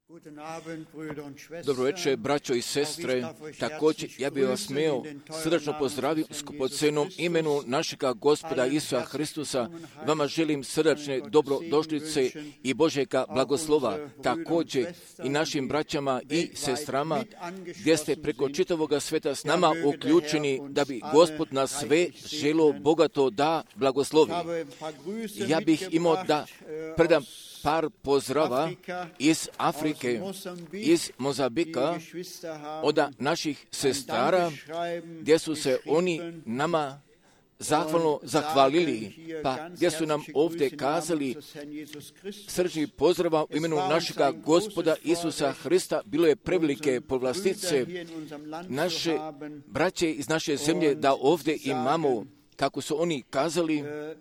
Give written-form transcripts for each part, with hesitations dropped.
Dobro večer, braćo i sestre. Također, ja bih vas smio srdačno pozdraviti u skupocjenom imenu našega Gospoda Isusa Hristusa. Vama želim srdačne dobrodošlice i Božjega blagoslova. Također i našim braćama i sestrama, gdje ste preko čitavoga sveta s nama uključeni, da bi Gospod nas sve želo bogato da blagoslovi. Ja bih imao da predam par pozdrava iz Afrike, iz Mozambika, od naših sestara, gdje su se oni nama zahvalno zahvalili, pa gdje su nam ovdje kazali srčni pozdrava u imenu našega Gospoda Isusa Hrista. Bilo je prevelike povlastice naše braće iz naše zemlje da ovdje imamo, kako su oni kazali,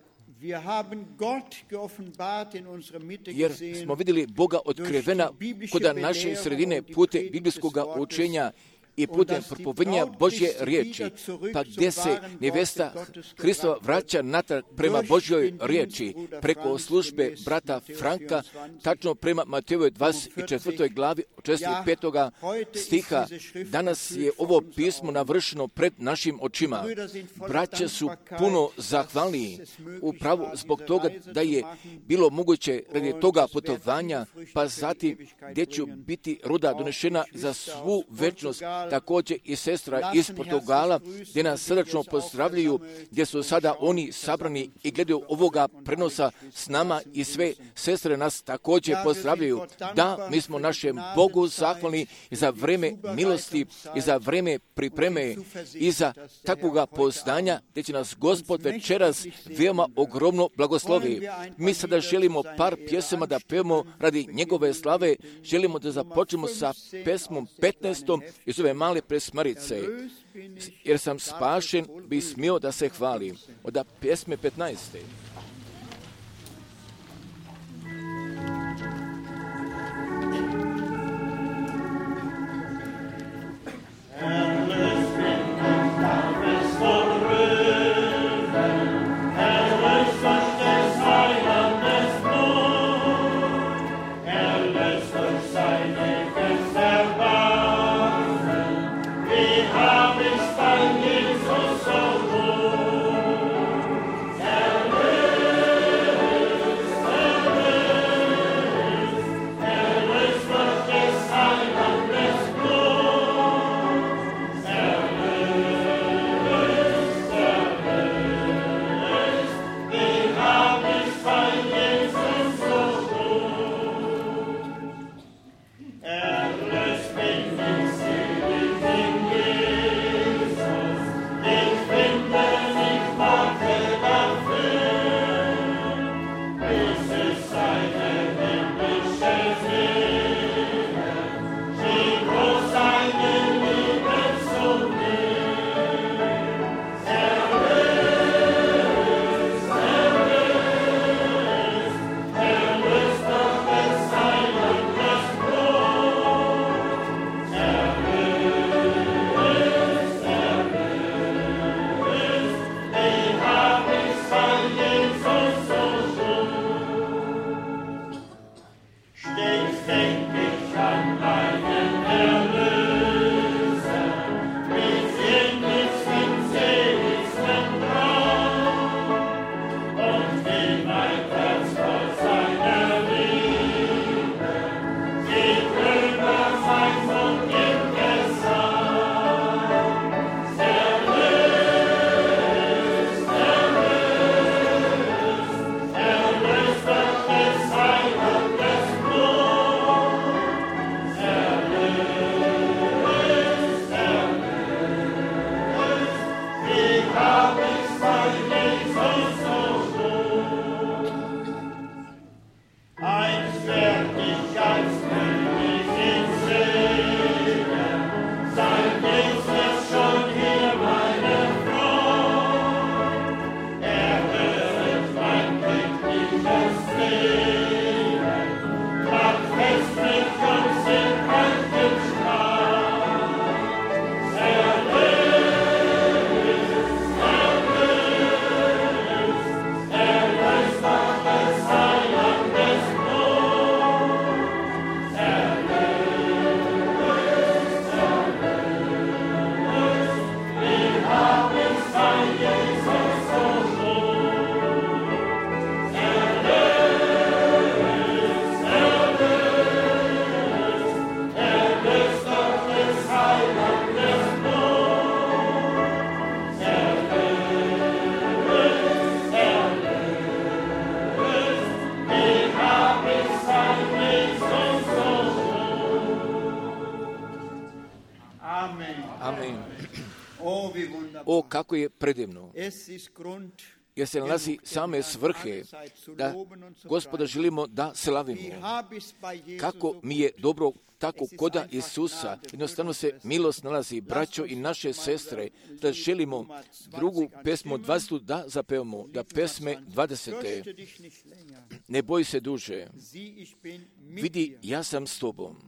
jer smo vidjeli Boga otkrivena kod naše sredine putem biblijskog učenja i putem propovedanja Božje riječi, pa gdje se nevesta Hristova vraća natrag prema Božjoj riječi, preko službe brata Franka, tačno prema Matejovoj 24. glavi 45. stiha. Danas je ovo pismo navršeno pred našim očima. Braća su puno zahvalni upravo zbog toga da je bilo moguće radi toga putovanja, pa zatim gdje će biti ruda donešena za svu večnost. Također i sestra iz Portugala, gdje nas srdačno pozdravljaju, gdje su sada oni sabrani i gledaju ovoga prenosa s nama, i sve sestre nas također pozdravljaju. Da, mi smo našem Bogu zahvalni i za vreme milosti i za vreme pripreme i za takvoga poznanja, gdje će nas Gospod večeras veoma ogromno blagoslovi. Mi sada želimo par pjesama da pevamo radi njegove slave. Želimo da započnemo sa pesmom 15. iz ove male presmarice. Jer sam spašen, bi smio da se hvali. Od pjesme 15. Hab ich bei Jesus so gut, Amen. O, kako je predivno, jer se nalazi same svrhe da Gospoda želimo da slavimo. Kako mi je dobro tako koda Isusa, jednostavno se milost nalazi, braćo i naše sestre, da želimo drugu pesmu 20. da zapevamo, da pesme 20. Ne boj se duže, vidi, ja sam s tobom.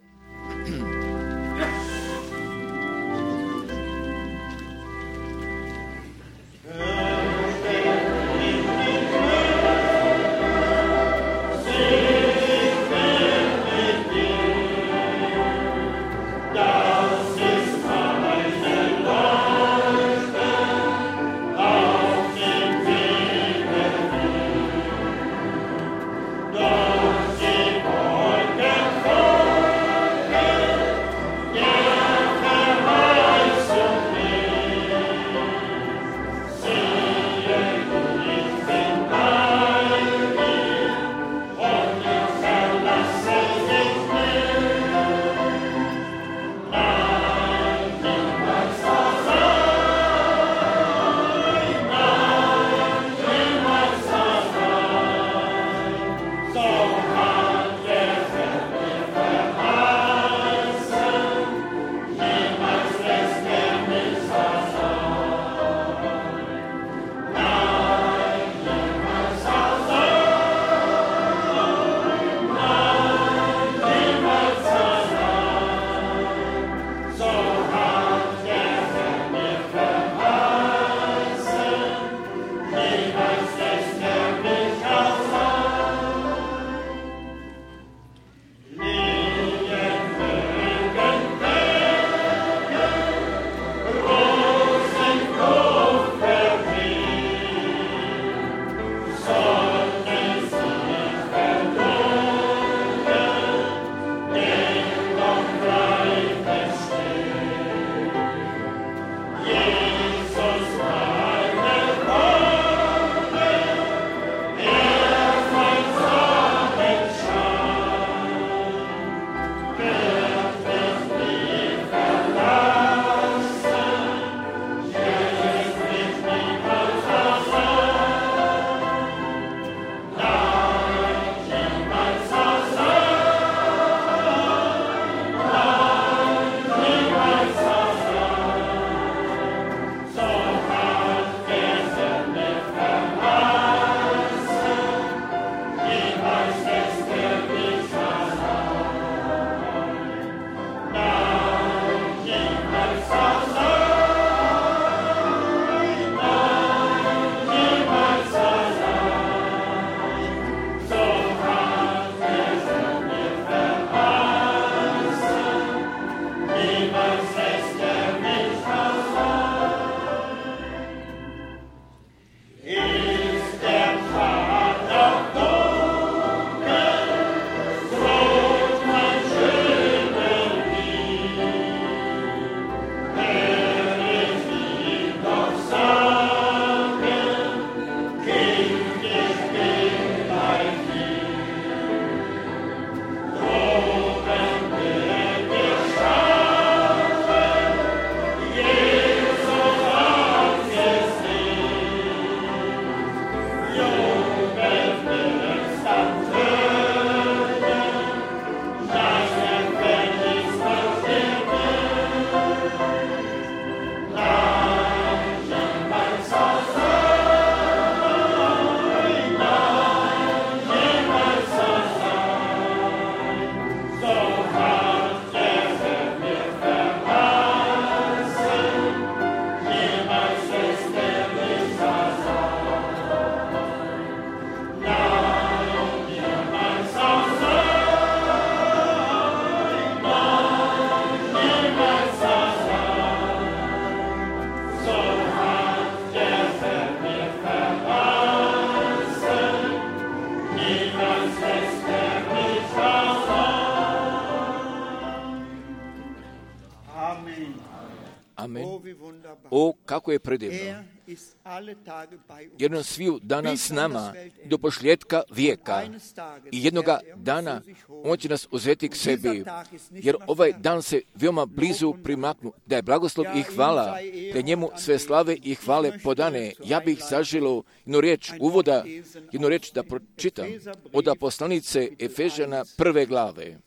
O, kako je predivno. jer on sviju dana s nama do pošljetka vijeka. I jednoga dana on će nas uzeti k sebi, jer ovaj dan se veoma blizu primaknu, da je blagoslov i hvala, da njemu sve slave i hvale podane. Ja bih zaželio jednu riječ uvoda, jednu riječ da pročitam od poslanice Efežana 1. glave.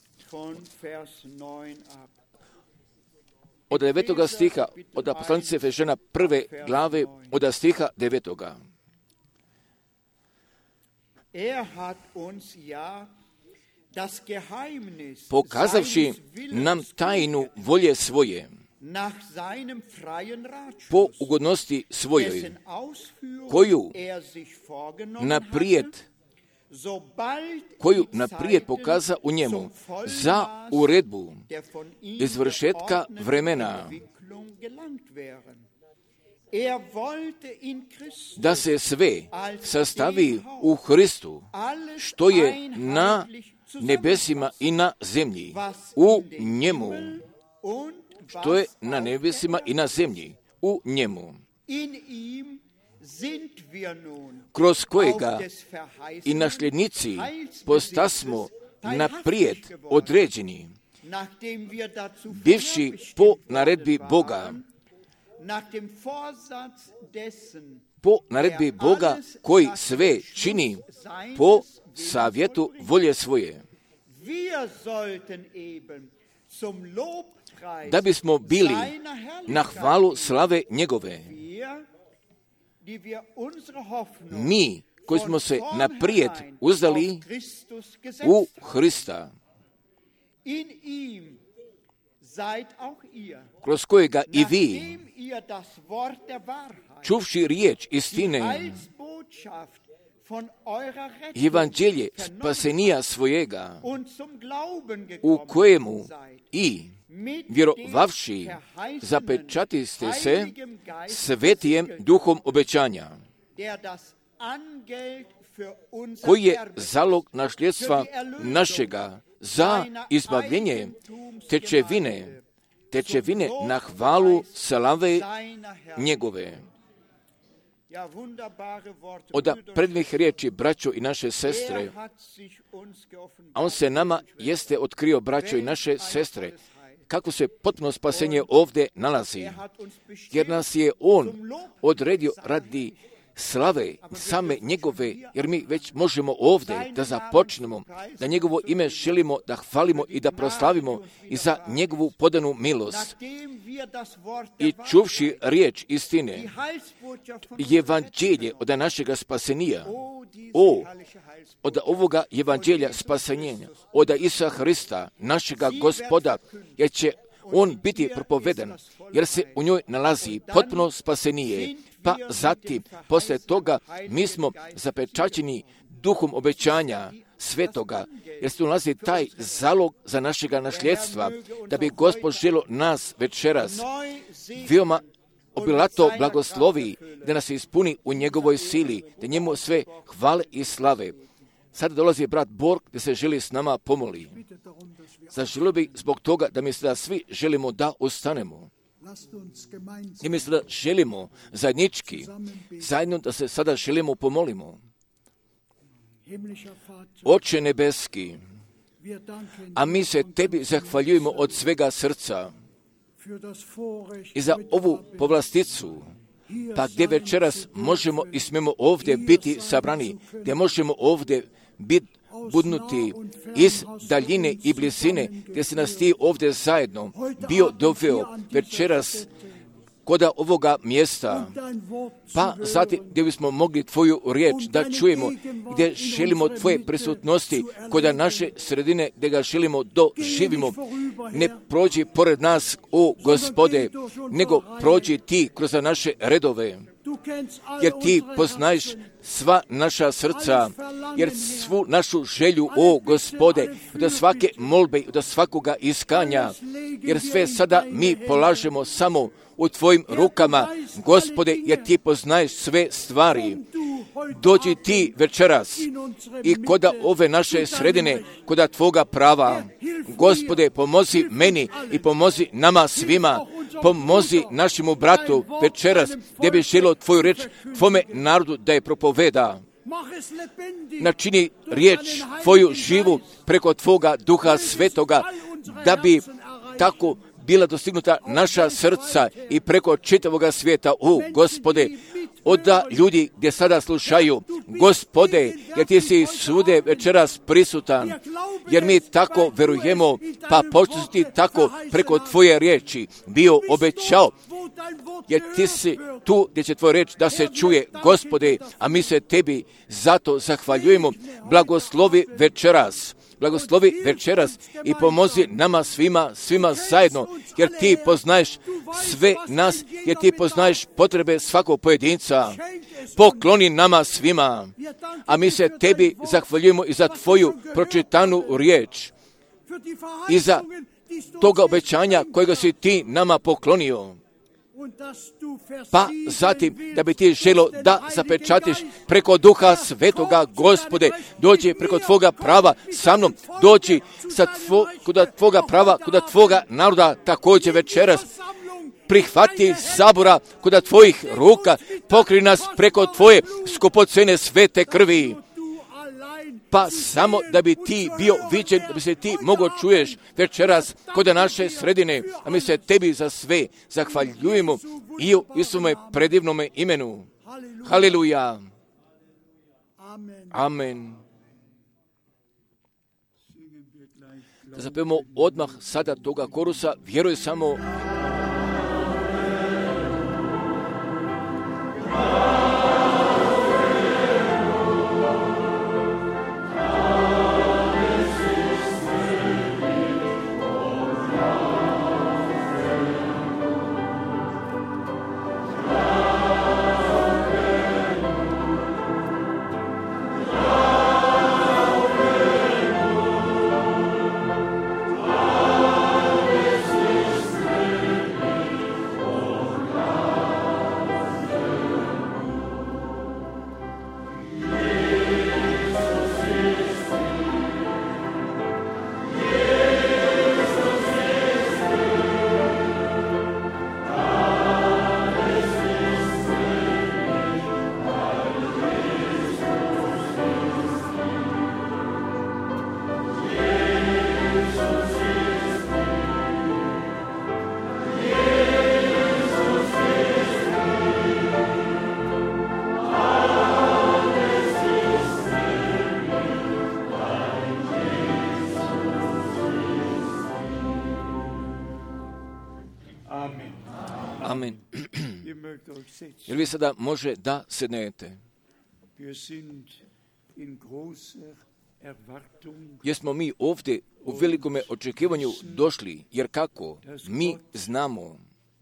Od 9. stiha, od poslanice Efežana 1. glave, od stiha 9. Pokazavši nam tajnu volje svoje, po ugodnosti svojoj, koju naprijed pokaza u njemu za uredbu izvršetka vremena, da se sve sastavi u Hristu, što je na nebesima i na zemlji, u njemu, što je na nebesima i na zemlji, u njemu, kroz kojega i nasljednici postasmo naprijed određeni, bivši po naredbi Boga, koji sve čini po savjetu volje svoje, da bismo bili na hvalu slave njegove. Mi koji smo se naprijed uzdali u Hrista, kroz kojega i vi, čuvši riječ istine, evanđelje spasenija svojega, u kojemu i vjerovavši zapečatiste se svetijem duhom obećanja, koji je zalog nasljedstva našega za izbavljenje tečevine na hvalu slave njegove. Od prednih riječi, braćo i naše sestre, a on se nama jeste otkrio, braćo i naše sestre, kako se potpuno spasenje ovdje nalazi, jer nas je on odredio radi slave same njegove, jer mi već možemo ovdje da započnemo, da njegovo ime želimo da hvalimo i da proslavimo i za njegovu podanu milost. I čuvši riječ istine, evanđelje od našega spasenija, od ovoga evanđelja spasenjenja, od Isusa Hrista, našega Gospoda, jer će on biti propovedan, jer se u njoj nalazi potpuno spasenije. Pa zatim, poslije toga, mi smo zapečaćeni duhom obećanja svetoga, jer se nalazi taj zalog za našega nasljedstva, da bi Gospod želio nas večeras veoma obilato blagoslovi, da nas ispuni u njegovoj sili, da njemu sve hvale i slave. Sada dolazi brat Borg, da se želi s nama pomoli. Zaželio bih zbog toga da mi sada svi želimo da ustanemo. I mi sada želimo zajednički, zajedno da se sada želimo pomolimo. Oče nebeski, a mi se tebi zahvaljujemo od svega srca i za ovu povlasticu, pa gdje večeras možemo i smemo ovdje biti sabrani, gdje možemo ovdje biti budnuti iz daljine i blizine, gdje se nas ti ovdje zajedno bio doveo večeras koda ovoga mjesta, pa zatim gdje bismo mogli tvoju riječ da čujemo, gdje želimo tvoje prisutnosti koda naše sredine, gdje ga želimo doživimo. Ne prođi pored nas, o Gospode, nego prođi ti kroz naše redove, jer ti poznaješ sva naša srca, jer svu našu želju, o Gospode, do svake molbe i do svakoga iskanja, jer sve sada mi polažemo samo u tvojim rukama, Gospode, jer ti poznaješ sve stvari. Dođi ti večeras i koda ove naše sredine, koda tvoga prava. Gospode, pomozi meni i pomozi nama svima, pomozi našemu bratu večeras, gdje bi želio tvoju reč tvome narodu da je propoveda. Načini riječ tvoju živu preko tvoga Duha Svetoga, da bi tako bila dostignuta naša srca i preko čitavoga svijeta. Gospode, oda ljudi gdje sada slušaju, Gospode, jer ti si svude večeras prisutan, jer mi tako verujemo, pa pošto si ti tako preko tvoje riječi bio obećao, jer ti si tu gdje će tvoja riječ da se čuje, Gospode, a mi se tebi zato zahvaljujemo. Blagoslovi večeras i pomozi nama svima zajedno, jer ti poznaješ sve nas, jer ti poznaješ potrebe svakog pojedinca. Pokloni nama svima, a mi se tebi zahvaljujemo i za tvoju pročitanu riječ i za toga obećanja kojega si ti nama poklonio. Pa zatim da bi ti želo da zapečatiš preko Duha Svetoga, Gospode, dođi preko tvoga prava sa mnom, dođi kod tvoga prava, kod tvoga naroda također večeras. Prihvati sabora kod tvojih ruka, pokri nas preko tvoje skupocene svete krvi. Pa samo da bi ti bio viđen, da bi se ti mogo čuješ večeras kod naše sredine, a mi se tebi za sve zahvaljujemo i u Isuvome predivnome imenu. Haleluja. Amen. Da zapevamo odmah sada toga korusa, vjeruj samo. Amen. Jer vi sada može da sednete. Jesmo mi ovdje u velikome očekivanju došli, jer kako mi znamo,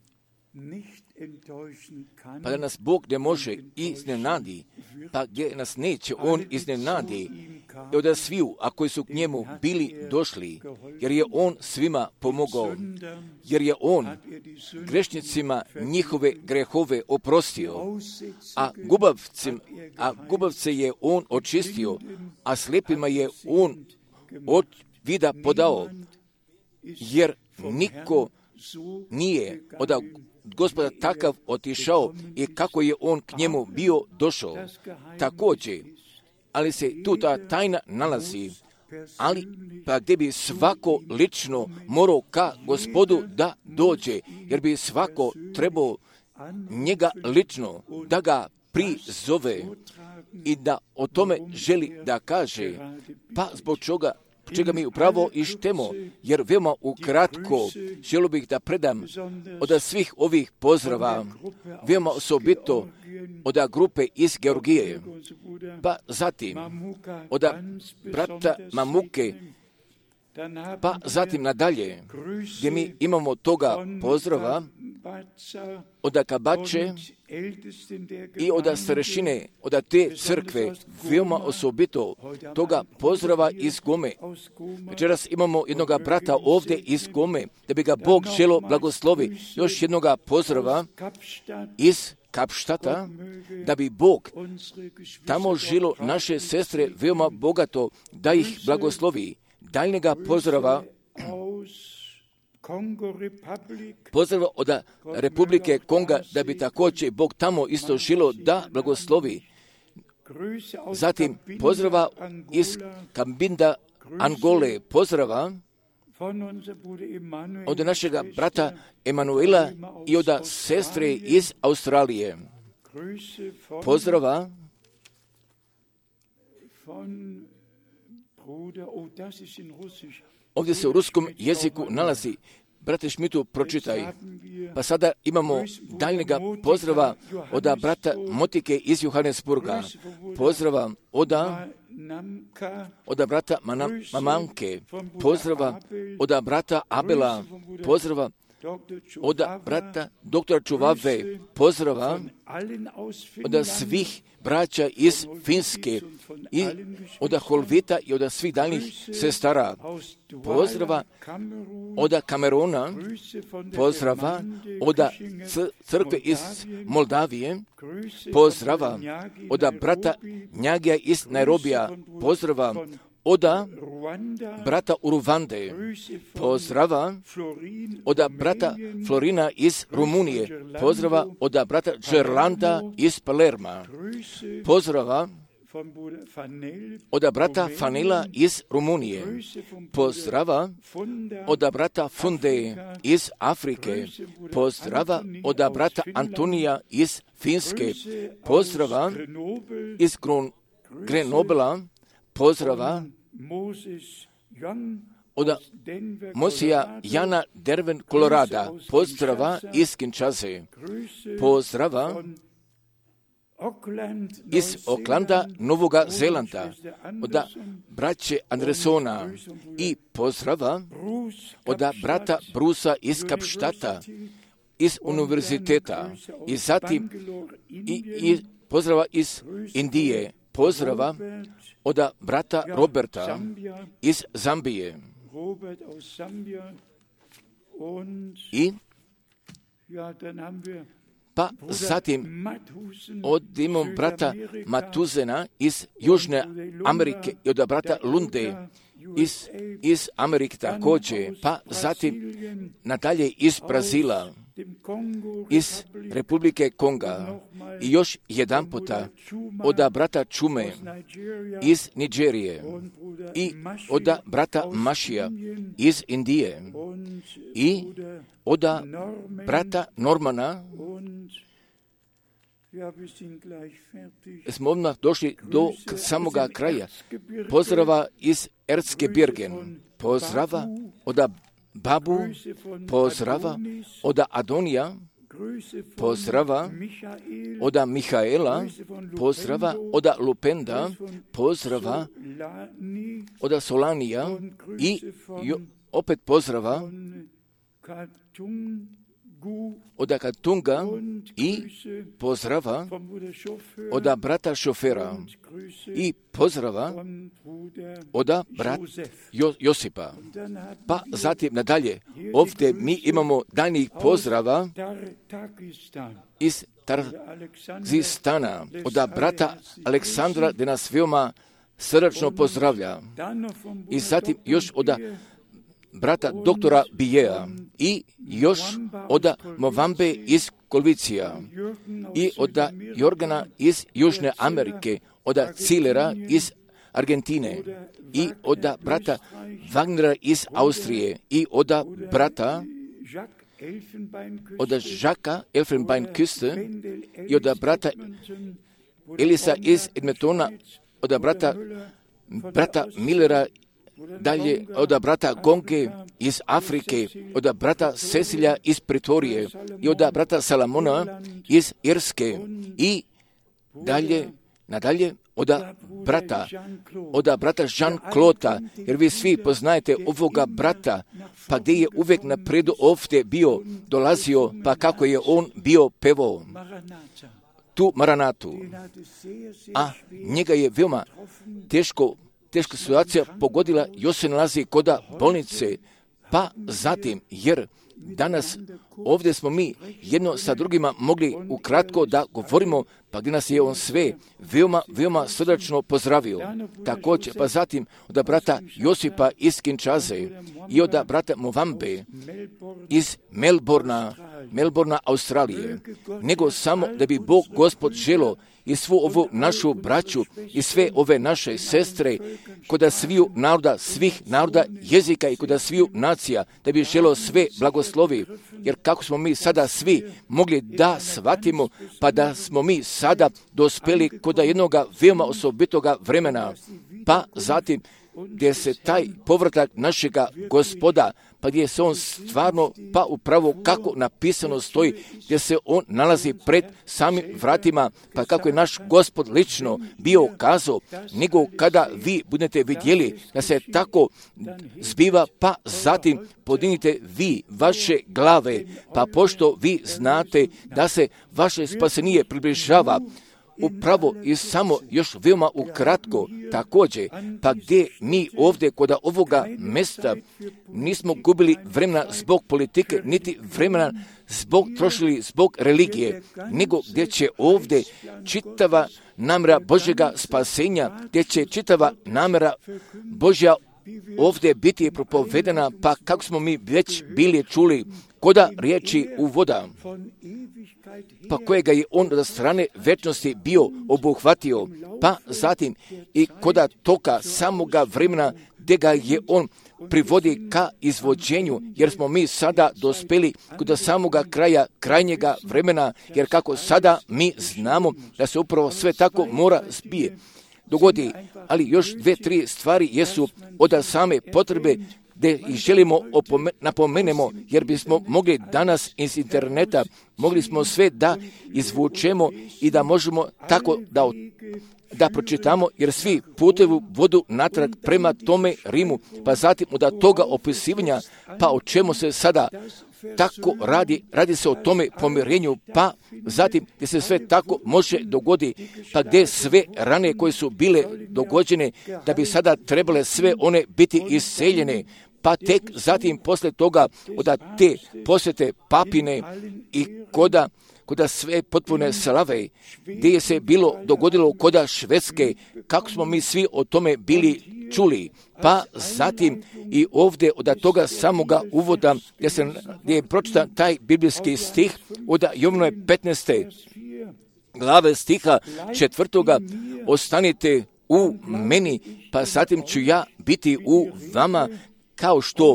pa da nas Bog ne može iznenadi, pa gdje nas neće On iznenadi, i od sviju, a koji su k njemu bili došli, jer je On svima pomogao, jer je On grešnicima njihove grehove oprostio, a gubavce je On očistio, a slijepima je On od vida podao, jer niko nije od Gospoda takav otišao i kako je On k njemu bio došao. Također, ali se tu ta tajna nalazi, ali pa gdje bi svako lično morao ka Gospodu da dođe, jer bi svako trebao njega lično da ga prizove i da o tome želi da kaže, pa zbog čega mi upravo ištemo, jer veoma ukratko želio bih da predam od svih ovih pozdrava, veoma osobito od grupe iz Georgije, pa zatim od brata Mamuke, pa zatim nadalje, gdje mi imamo toga pozdrava od Kabače i od starešine, od te crkve, veoma osobito toga pozdrava iz Gome. Večeras imamo jednoga brata ovdje iz Gome, da bi ga Bog želo blagoslovi. Još jednoga pozdrava iz Kapštata, da bi Bog tamo želo naše sestre veoma bogato, da ih blagoslovi. Daljnjega pozdrava pozdrava od Republike Konga, da bi također Bog tamo isto žilo da blagoslovi. Zatim pozdrava iz Kambinda, Angole, pozdrava od našega brata Emanuela i od sestre iz Australije. Pozdrava ovdje se u ruskom jeziku nalazi. Brate Šmitu, pročitaj. Pa sada imamo daljnjega pozdrava od brata Motike iz Johannesburga. Pozdrava od brata Mamanke. Pozdrava od brata Abela. Pozdrava od brata doktora Čuvave. Pozdrava od svih braća iz Finske i od Holvita i od svih daljnjih sestara. Pozdrava od Kameruna, pozdrava od crkve iz Moldavije, pozdrava od brata Njagija iz Nairobija, pozdrava od brata Uruvande, pozdrava od brata Florina iz Rumunije, pozdrava od brata Gerlanda iz Palerma, pozdrava od brata Fanila iz Rumunije, pozdrava od brata Funde iz Afrike, pozdrava od brata Antonija iz Finske, pozdrava iz Grenobla, pozdrava od Mosija Jana Derven, Kolorada, pozdrava iz Kinshase, pozdrava iz Oklanda, Novoga Zelanda, od braće Andresona i pozdrava od brata Brusa iz Kapštata, iz univerziteta i zatim i pozdrava iz Indije, pozdrava od brata Roberta iz Zambije i pa zatim od imam brata Matuzena iz Južne Amerike i od brata Lunde iz Amerike također, pa zatim nadalje iz Brazila, iz Republike Konga i još jedan puta od brata Čume iz Nigerije i od brata Mašija iz Indije i od brata Normana. Smo odmah došli do samoga kraja. Pozdrava iz Erzgebirgen, pozdrava od Babu, pozdrava od Adonija, pozdrava od Mihaela, pozdrava od Lupenda, pozdrava od Solanija i opet pozdrava od Katunga i pozdrava od brata Šofera i pozdrava od brata Josipa. Pa zatim nadalje, ovdje mi imamo daljnjih pozdrava iz Tarzistana, od brata Aleksandra, da nas veoma srdačno pozdravlja. I zatim još od brata doktora Bijeja i još od Movambe iz Kolvicija i od Jorgana iz Južne Amerike, od Cilera iz Argentine i od brata Wagnera iz Austrije i od brata od Žaka Elfenbeinküste i od brata Elisa iz Edmontona, od brata Millera, dalje od brata Gonke iz Afrike, od brata Cecilija iz Pretorije i od brata Salamona iz Irske i nadalje od brata Jean-Claude, jer vi svi poznajete ovoga brata, pa gdje je uvijek napredu ovdje bio, dolazio, pa kako je on bio pevao tu Maranatu. A njega je veoma teška situacija pogodila, još se nalazi kod bolnice, pa zatim, jer danas ovdje smo mi jedno sa drugima mogli ukratko da govorimo, pa gdje nas je on sve veoma srdačno pozdravio. Također, pa zatim od brata Josipa iz Kinshase i od brata Movambe iz Melbourna, Australije, nego samo da bi Bog Gospod želo i svu ovu našu braću i sve ove naše sestre kod sviju naroda, svih naroda, jezika i kod sviju nacija, da bi želo sve blagoslovi, jer kako smo mi sada svi mogli da shvatimo, pa da smo mi sada dospeli kod jednoga veoma osobitoga vremena, pa zatim gdje se taj povratak našega Gospoda, pa gdje se on stvarno, pa upravo kako napisano stoji, gdje se on nalazi pred samim vratima, pa kako je naš Gospod lično bio kazao, nego kada vi budete vidjeli da se tako zbiva, pa zatim podignite vi vaše glave, pa pošto vi znate da se vaše spasenije približava, upravo i samo još veoma ukratko također, pa gdje mi ovdje kod ovoga mjesta nismo gubili vremena zbog politike, niti vremena trošili zbog religije, nego gdje će ovdje čitava namjera Božjega spasenja, gdje će čitava namjera Božja ovdje biti propovedena, pa kako smo mi već bili čuli, koda riječi uvoda, pa kojega je on od strane večnosti bio obuhvatio, pa zatim i koda toka samoga vremena gdje ga je on privodi ka izvođenju, jer smo mi sada dospeli kod samoga kraja, krajnjega vremena, jer kako sada mi znamo da se upravo sve tako mora zbije dogodi, ali još 2-3 stvari jesu od same potrebe gdje ih želimo napomenemo, jer bismo mogli danas iz interneta, mogli smo sve da izvučemo i da možemo tako da pročitamo, jer svi putevi vodu natrag prema tome Rimu, pa zatim od toga opisivanja, pa o čemu se sada tako radi se o tome pomirenju, pa zatim gdje se sve tako može dogoditi, pa gdje sve rane koje su bile dogođene, da bi sada trebale sve one biti iseljene, pa tek zatim poslije toga od te posjete papine i koda sve potpune slave, gdje je se dogodilo koda Švedske, kako smo mi svi o tome bili čuli, pa zatim i ovdje od toga samoga uvoda gdje je pročitan taj biblijski stih od Jovanove 15. glave stiha 4. Ostanite u meni, pa zatim ću ja biti u vama, kao što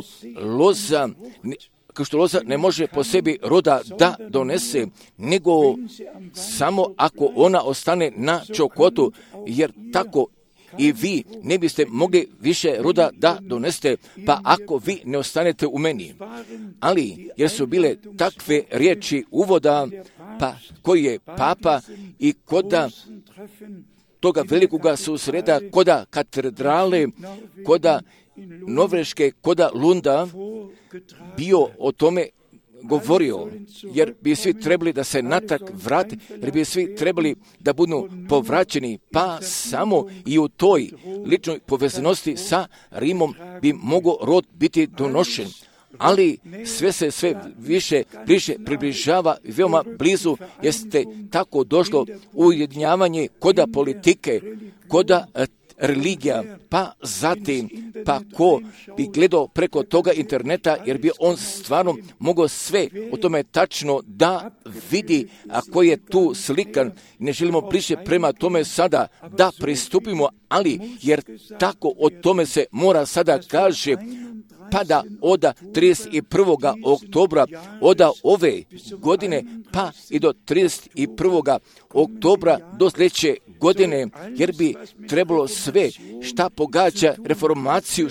loza ne može po sebi roda da donese, nego samo ako ona ostane na čokotu, jer tako i vi ne biste mogli više roda da donesete, pa ako vi ne ostanete u meni. Ali, jer su bile takve riječi uvoda, pa koji je papa i koda toga velikoga susreta, koda katedrale, koda Norveške, koda Lunda, bio o tome govorio, jer bi svi trebali da se natrag vrati, jer bi svi trebali da budu povraćeni, pa samo i u toj ličnoj povezanosti sa Rimom bi mogao rod biti donošen. Ali sve se više približava, veoma blizu jeste tako došlo ujedinjavanje koda politike, koda religija, pa zatim, pa ko bi gledao preko toga interneta, jer bi on stvarno mogao sve o tome tačno da vidi, a koji je tu slikan. Ne želimo bliže prema tome sada da pristupimo, ali jer tako o tome se mora sada kaže, pa da od 31. oktobra od ove godine, pa i do 31. oktobra do sljedeće godine, jer bi trebalo sve šta pogađa reformaciju,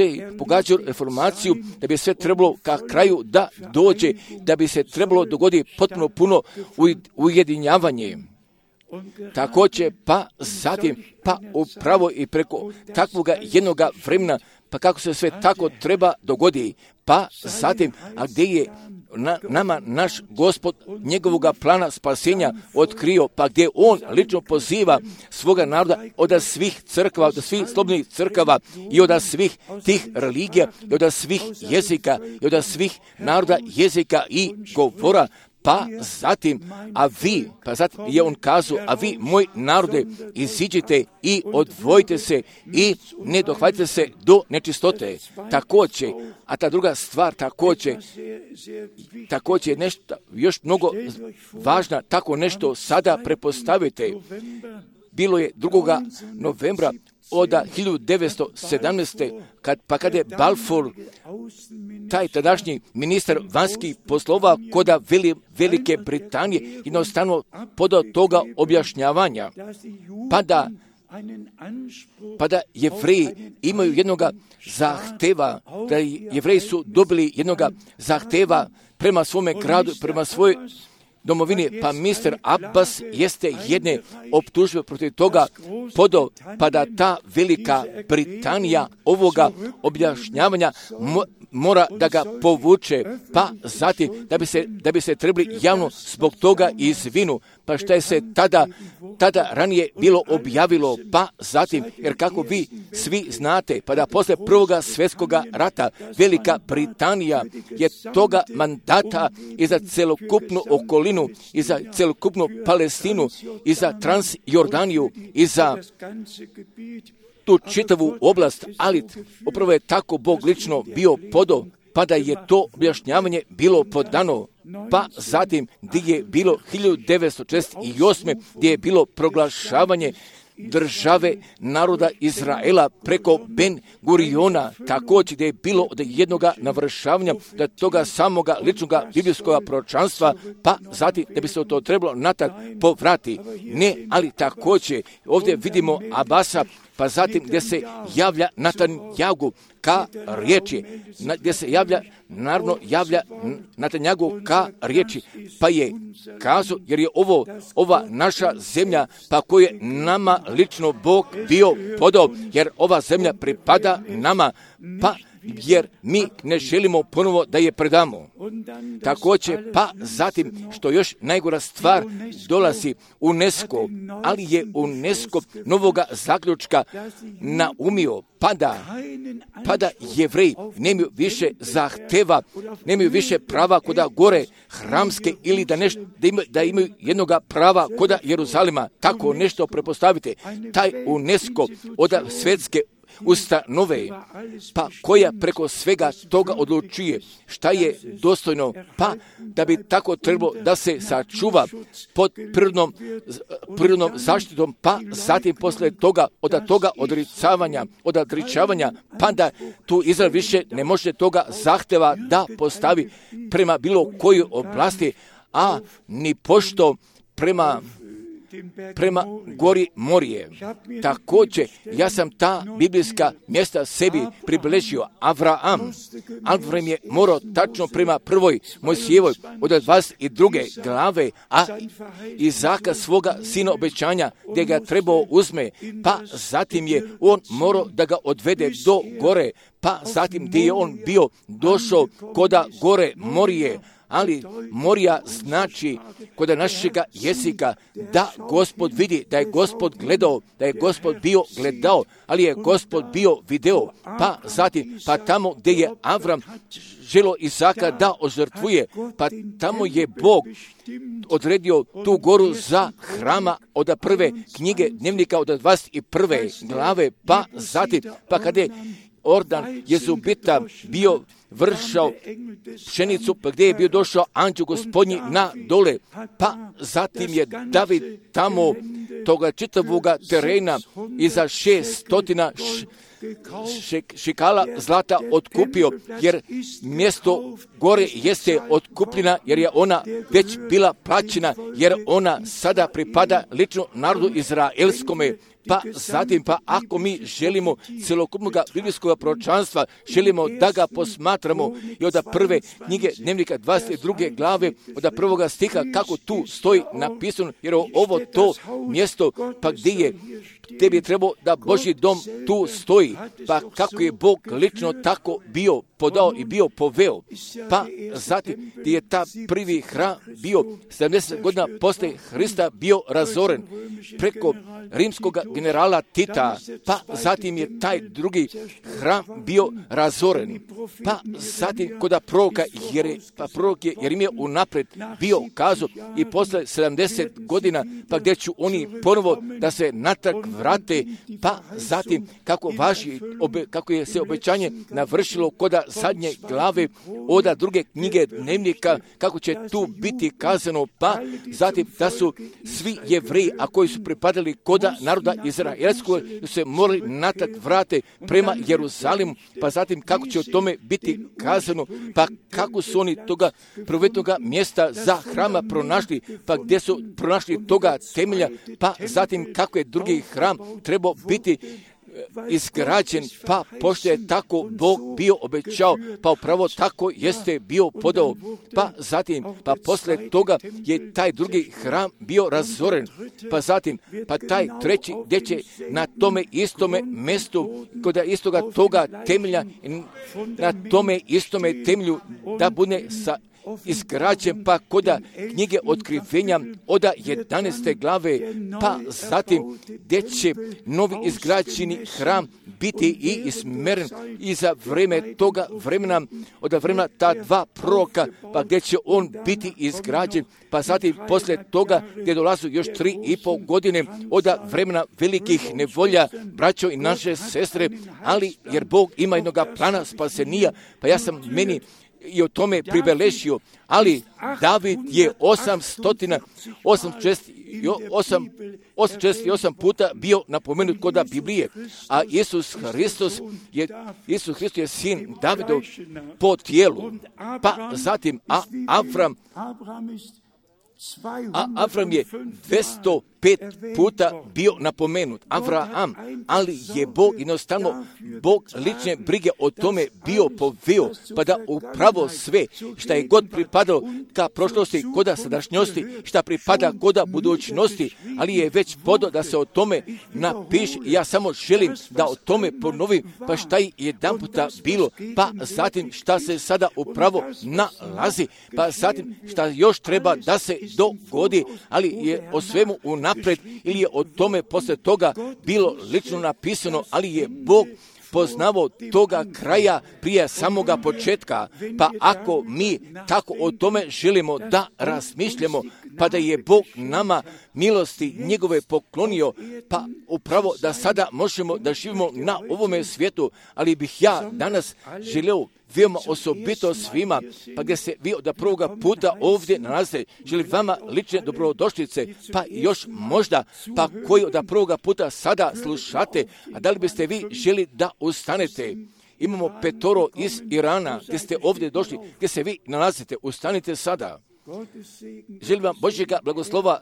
da bi sve trebalo ka kraju da dođe, da bi se trebalo dogoditi potpuno puno ujedinjavanje. Također, pa zatim, pa upravo i preko takvoga jednoga vremena, pa kako se sve tako treba dogodi, pa zatim, a gdje je nama naš Gospod njegovoga plana spasenja otkrio, pa gdje on lično poziva svoga naroda od svih crkava, od svih slobodnih crkava i od svih tih religija i od svih jezika i od svih naroda, jezika i govora. Pa zatim je on kazao, a vi, moj narode, iziđite i odvojite se i ne dohvatite se do nečistote. Također, a ta druga stvar također je nešto još mnogo važna, tako nešto sada prepostavite. Bilo je 2. novembra od 1917. Kada je Balfour, taj tadašnji ministar vanjskih poslova kod Velike Britanije, jednostavno podao toga objašnjavanja, pa da Jevreji imaju jednoga zahteva, da Jevreji su dobili jednoga zahteva prema svome gradu, prema svojoj domovini, pa mister Abbas jeste jedne optužbe protiv toga podao, pa da ta Velika Britanija ovoga objašnjavanja mora da ga povuče, pa zatim da bi se trebali javno zbog toga izvinu. Pa šta je se tada ranije bilo objavilo, pa zatim, jer kako vi svi znate, pa da posle Prvoga svjetskoga rata Velika Britanija je toga mandata i za celokupnu okolinu, i za celokupnu Palestinu, i za Transjordaniju, i za tu čitavu oblast, ali upravo je tako Bog lično bio podao, pa da je to objašnjavanje bilo podano. Pa zatim gdje je bilo 1948. gdje je bilo proglašavanje države naroda Izraela preko Ben Guriona, također gdje je bilo od jednoga navršavanja da toga samoga ličnoga biblijskoga proročanstva, pa zatim da bi se to trebalo natrag povrati. Ne, ali također ovdje vidimo Abasa, pa zatim gdje se javlja Netanjahu ka riječi, gdje se javlja Netanjahu ka riječi, pa je kazao, jer je ova naša zemlja, pa koju je nama lično Bog bio podao, jer ova zemlja pripada nama, pa jer mi ne želimo ponovo da je predamo. Također, pa zatim, što još najgora stvar, dolazi UNESCO, ali je UNESCO novoga zaključka naumio, pa da Jevreji nemaju više zahteva, nemaju više prava koda gore hramske, ili da imaju jednoga prava koda Jeruzalima. Tako nešto prepostavite. Taj UNESCO od svjetske ustanove, pa koja preko svega toga odlučuje šta je dostojno, pa da bi tako trebalo da se sačuva pod prirodnom zaštitom, pa zatim posle toga, od toga odricavanja, pa da tu Izrael više ne može toga zahteva da postavi prema bilo kojoj oblasti, a ni pošto prema gori Morije. Također, ja sam ta biblijska mjesta sebi približio. Avram je morao tačno prema prvoj Mojsijevoj od 22. glave, a Izaka svoga sina obećanja, gdje ga trebao uzme, pa zatim je on morao da ga odvede do gore, pa zatim gdje je on bio došao koda gore Morije, ali Morija znači kod našega jezika da Gospod vidi, da je Gospod gledao, da je Gospod bio gledao, ali je Gospod bio video, pa zatim, pa tamo gdje je Avram želo Izaka da ožrtvuje, pa tamo je Bog odredio tu goru za hrama od prve knjige dnevnika od 21. glave, pa zatim, pa kada je Ordan Jezubita bio vršao pšenicu, pa gdje je bio došao anđeo Gospodnji na dole, pa zatim je David tamo toga čitavoga terena i za 600 šikala zlata otkupio, jer mjesto gore jeste otkupljena, jer je ona već bila plaćena, jer ona sada pripada lično narodu izraelskome, pa zatim, pa ako mi želimo celokupnog biblijskog proročanstva, želimo da ga posmatramo i od prve knjige Dnevnika 22. glave, od prvoga stiha, kako tu stoji napisano, jer ovo to mjesto, pa gdje bi trebao da Božji dom tu stoji, pa kako je Bog lično tako bio podao i bio poveo, pa zatim gdje je ta prvi hram bio 70 godina poslije Hrista bio razoren preko rimskog generala Tita, pa zatim je taj drugi hram bio razoren, pa zatim kod proroka prorok je Jeremija unaprijed bio kazao i posle 70 godina, pa gdje ću oni ponovo da se natrag vrate, pa zatim kako je se obećanje navršilo kod zadnje glave od druge knjige Dnevnika, kako će tu biti kazano, pa zatim da su svi Jevreji, a koji su pripadali kod naroda izraelskog, se morali natrag vrate prema Jeruzalemu, pa zatim kako će o tome biti kazano, pa kako su oni toga prvotnoga mjesta za hrama pronašli, pa gdje su pronašli toga temelja, pa zatim kako je drugi hram trebao biti izgrađen, pa pošto je tako Bog bio obećao, pa upravo tako jeste bio podao, pa zatim, pa posle toga je taj drugi hram bio razoren, pa zatim, pa taj treći gdje će na tome istome mjestu, kod istoga toga temelja, na tome istome temelju da bude izgrađen, pa kod knjige Otkrivenja od 11. glave, pa zatim gdje će novi izgrađeni hram biti i izmeren i za vrijeme toga vremena, od vremena ta dva proroka, pa gdje će on biti izgrađen, pa zatim poslije toga gdje dolazu još 3,5 godine od vremena velikih nevolja, braćo i naše sestre, ali jer Bog ima jednog plana spasenija, pa ja sam meni i o tome pribeležio, ali David je 868 puta bio napomenut kod Biblije, a Isus Hristos je sin Davidov po tijelu, pa zatim Avram je 205 puta bio napomenut, Avraham, ali je Bog jednostavno, Bog lične brige o tome bio poveo, pa da upravo sve šta je god pripadalo ka prošlosti, koda sadašnjosti, šta pripada koda budućnosti, ali je već podao da se o tome napiše. Ja samo želim da o tome ponovim, pa šta je jedan puta bilo, pa zatim šta se sada upravo nalazi, pa zatim šta još treba da se dogodi, ali je o svemu unaprijed ili je o tome posle toga bilo lično napisano, ali je Bog poznavao toga kraja prije samoga početka, pa ako mi tako o tome želimo da razmišljamo, pa da je Bog nama milosti njegove poklonio, pa upravo da sada možemo da živimo na ovome svijetu, ali bih ja danas želio veoma osobito svima, pa gdje se vi od prvoga puta ovdje nalaze, želim vama lične dobrodošlice, pa još možda, pa koji od prvoga puta sada slušate, a da li biste vi želi da ustanete? Imamo 5 iz Irana, gdje ste ovdje došli, gdje se vi nalazite, ustanite sada. Želim vam Božjega blagoslova,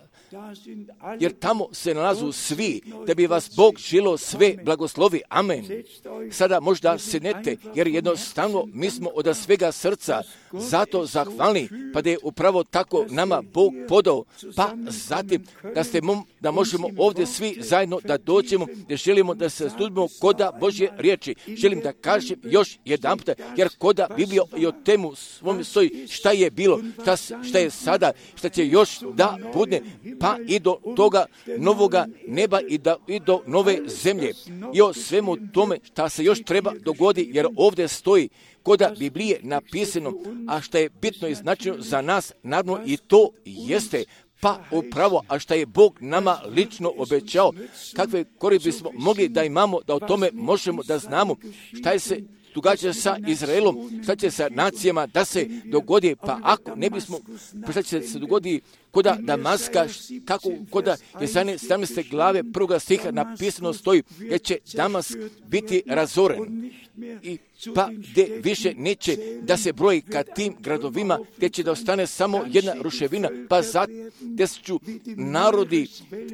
jer tamo se nalazu svi, da bi vas Bog želio sve blagoslovi. Amen. Sada možda sednete, jer jednostavno mi smo od svega srca zato zahvalni, pa da je upravo tako nama Bog podao, pa zatim da možemo ovdje svi zajedno da dođemo, da želimo da se studimo koda Božje riječi. Želim da kažem još jedan puta, jer koda Biblija i o temu svom stoji šta je bilo, šta je sada, šta će još da bude, pa i do toga novoga neba i do nove zemlje. I o svemu tome šta se još treba dogodi, jer ovdje stoji koda Biblije napisano, a šta je bitno i značajno za nas, naravno i to jeste, pa upravo, a šta je Bog nama lično obećao, kakve koristi bismo mogli da imamo, da o tome možemo da znamo, šta je se događa sa Izraelom, šta će sa nacijama da se dogodi, pa ako ne bismo, šta će se dogodi koda Damaska, kako koda Jesaja 17. glave 1. stiha napisano stoji, jer će Damask biti razoren. I pa gdje više neće da se broji ka tim gradovima, gdje će da ostane samo jedna ruševina, pa gdje ću narodi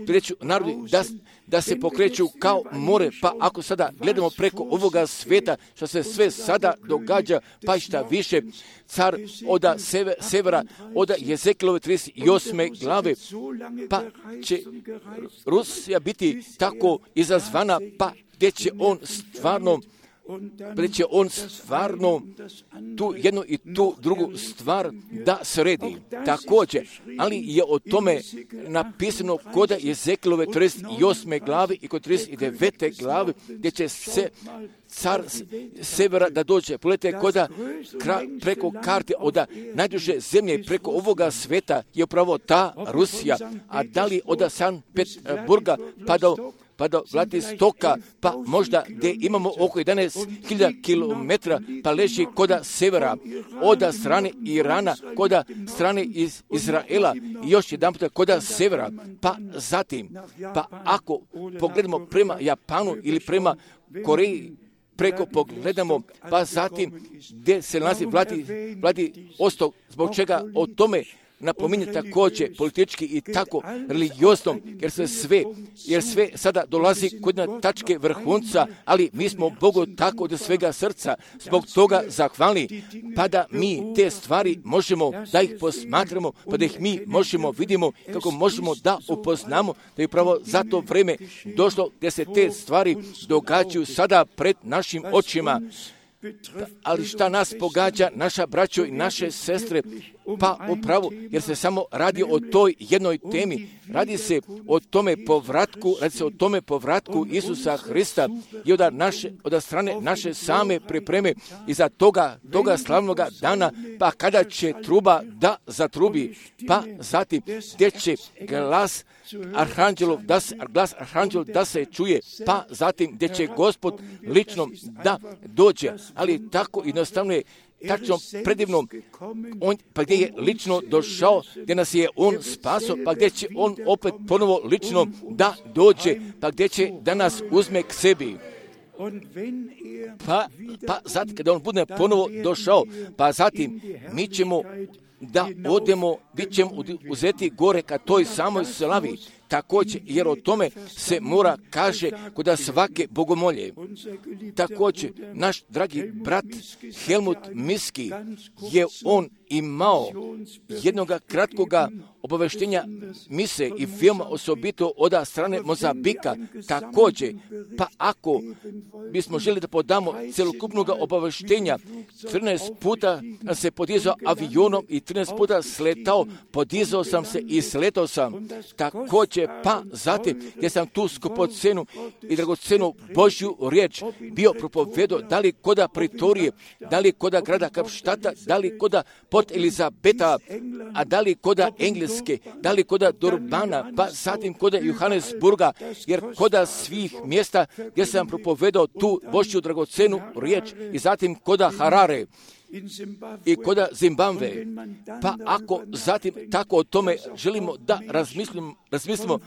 da se pokreću kao more. Pa ako sada gledamo preko ovoga svijeta, što se sve sada događa, pa i šta više, car od severa, od Jezekilove 38. glave, pa će Rusija biti tako izazvana, pa gdje će on stvarno tu jednu i tu drugu stvar da sredi. Također, ali je o tome napisano kod Jezekilove 38. glave i kod 39. glave, gdje će se car severa da dođe. Pogledajte, preko karte od najduže zemlje, preko ovoga sveta je upravo ta Rusija, a da li od San Petersburga pa do Vladivostoka, pa možda gdje imamo oko 11.000 kilometara, pa leži koda severa, od strane Irana, koda strane iz Izraela i još jedan puta koda severa, pa zatim, pa ako pogledamo prema Japanu ili prema Koreji, preko pogledamo, pa zatim gdje se nalazi Vladivostok, zbog čega o tome napominje također politički i tako religiozno, jer sve sada dolazi kod na tačke vrhunca, ali mi smo Bogu tako od svega srca zbog toga zahvalni, pa da mi te stvari možemo da ih posmatramo, pa da ih mi možemo vidimo, kako možemo da upoznamo, da je upravo za to vreme došlo gdje se te stvari događaju sada pred našim očima. Ali šta nas pogađa, naša braćo i naše sestre, pa upravo, jer se samo radi o toj jednoj temi, radi se o tome povratku Isusa Hrista i od strane naše same pripreme i za toga slavnoga dana, pa kada će truba da zatrubi, pa zatim gdje će glas arhanđelov da se čuje, pa zatim gdje će Gospod lično da dođe, ali tako jednostavno je tačno predivno, pa gdje je lično došao, gdje nas je on spasao, pa gdje će on opet ponovo lično da dođe, pa gdje će da nas uzme k sebi. Pa zatim kada on bude ponovo došao, pa zatim mi ćemo da odemo, bit ćemo uzeti gore ka toj samoj slavi. Također, jer o tome se mora kaže kod svake bogomolje. Također, naš dragi brat Helmut Miski je on imao jednoga kratkoga obaveštenja mise i filma osobito od strane Mozambika. Također, pa ako bismo želi da podamo celokupnog obaveštenja, 13 puta se podizao avionom i 13 puta sletao, podizao sam se i sletao sam. Također, pa zatim, gdje sam tu skupocenu i dragocenu Božju riječ bio propovedao, da li koda Pretorije, da li koda grada Kapštata, da li koda Port Elizabeta, a da li koda Engleske, da li koda Durbana, pa zatim koda Johannesburga, jer koda svih mjesta gdje sam propovedao tu Božju dragocenu riječ i zatim koda Harare i koda Zimbabve. Pa ako zatim tako o tome želimo da razmislimo,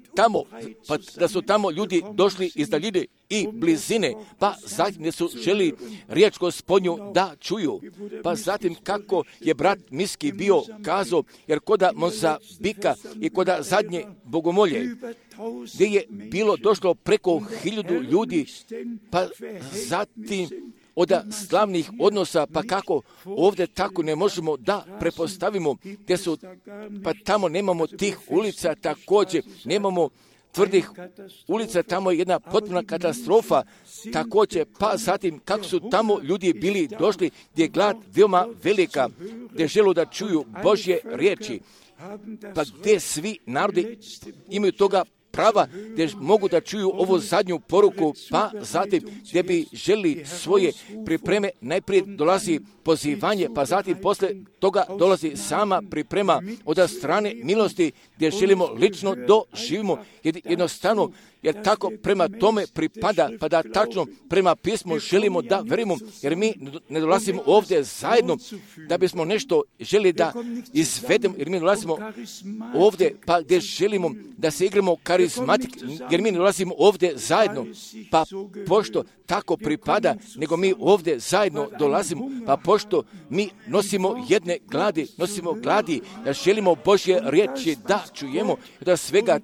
pa da su tamo ljudi došli iz daljine i blizine, pa zatim su želi riječ Gospodnju da čuju. Pa zatim kako je brat Miski bio kazao, jer koda Mozambika i koda zadnje bogomolje, gdje je bilo došlo preko 1000 ljudi, pa zatim od slavnih odnosa, pa kako ovdje tako ne možemo da prepostavimo, gdje su, pa tamo nemamo tih ulica, također nemamo tvrdih ulica, tamo je jedna potpuna katastrofa, također, pa zatim kako su tamo ljudi bili došli, gdje je glad veoma velika, gdje žele da čuju Božje riječi, pa gdje svi narodi imaju toga prava, gdje mogu da čuju ovu zadnju poruku, pa zatim gdje bi želi svoje pripreme, najprije dolazi pozivanje, pa zatim posle toga dolazi sama priprema od strane milosti, gdje želimo lično doživimo jednostavno jer tako prema tome pripada, pa da tačno prema pismu želimo da verimo, jer mi ne dolazimo ovdje zajedno da bismo nešto želi da izvedemo, jer mi dolazimo ovdje pa gdje želimo da se igramo karizmatik, jer mi ne dolazimo ovdje zajedno, pa pošto tako pripada, nego mi ovdje zajedno dolazimo, pa pošto mi nosimo jedne gladi, da želimo Božje riječi da čujemo, da svega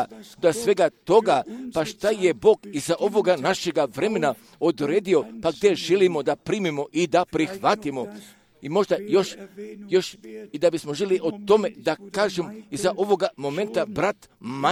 toga, pa šta je Bog iza ovoga našega vremena odredio, pa gdje želimo da primimo i da prihvatimo. I možda još i da bismo želi o tome da kažem iza ovoga momenta brat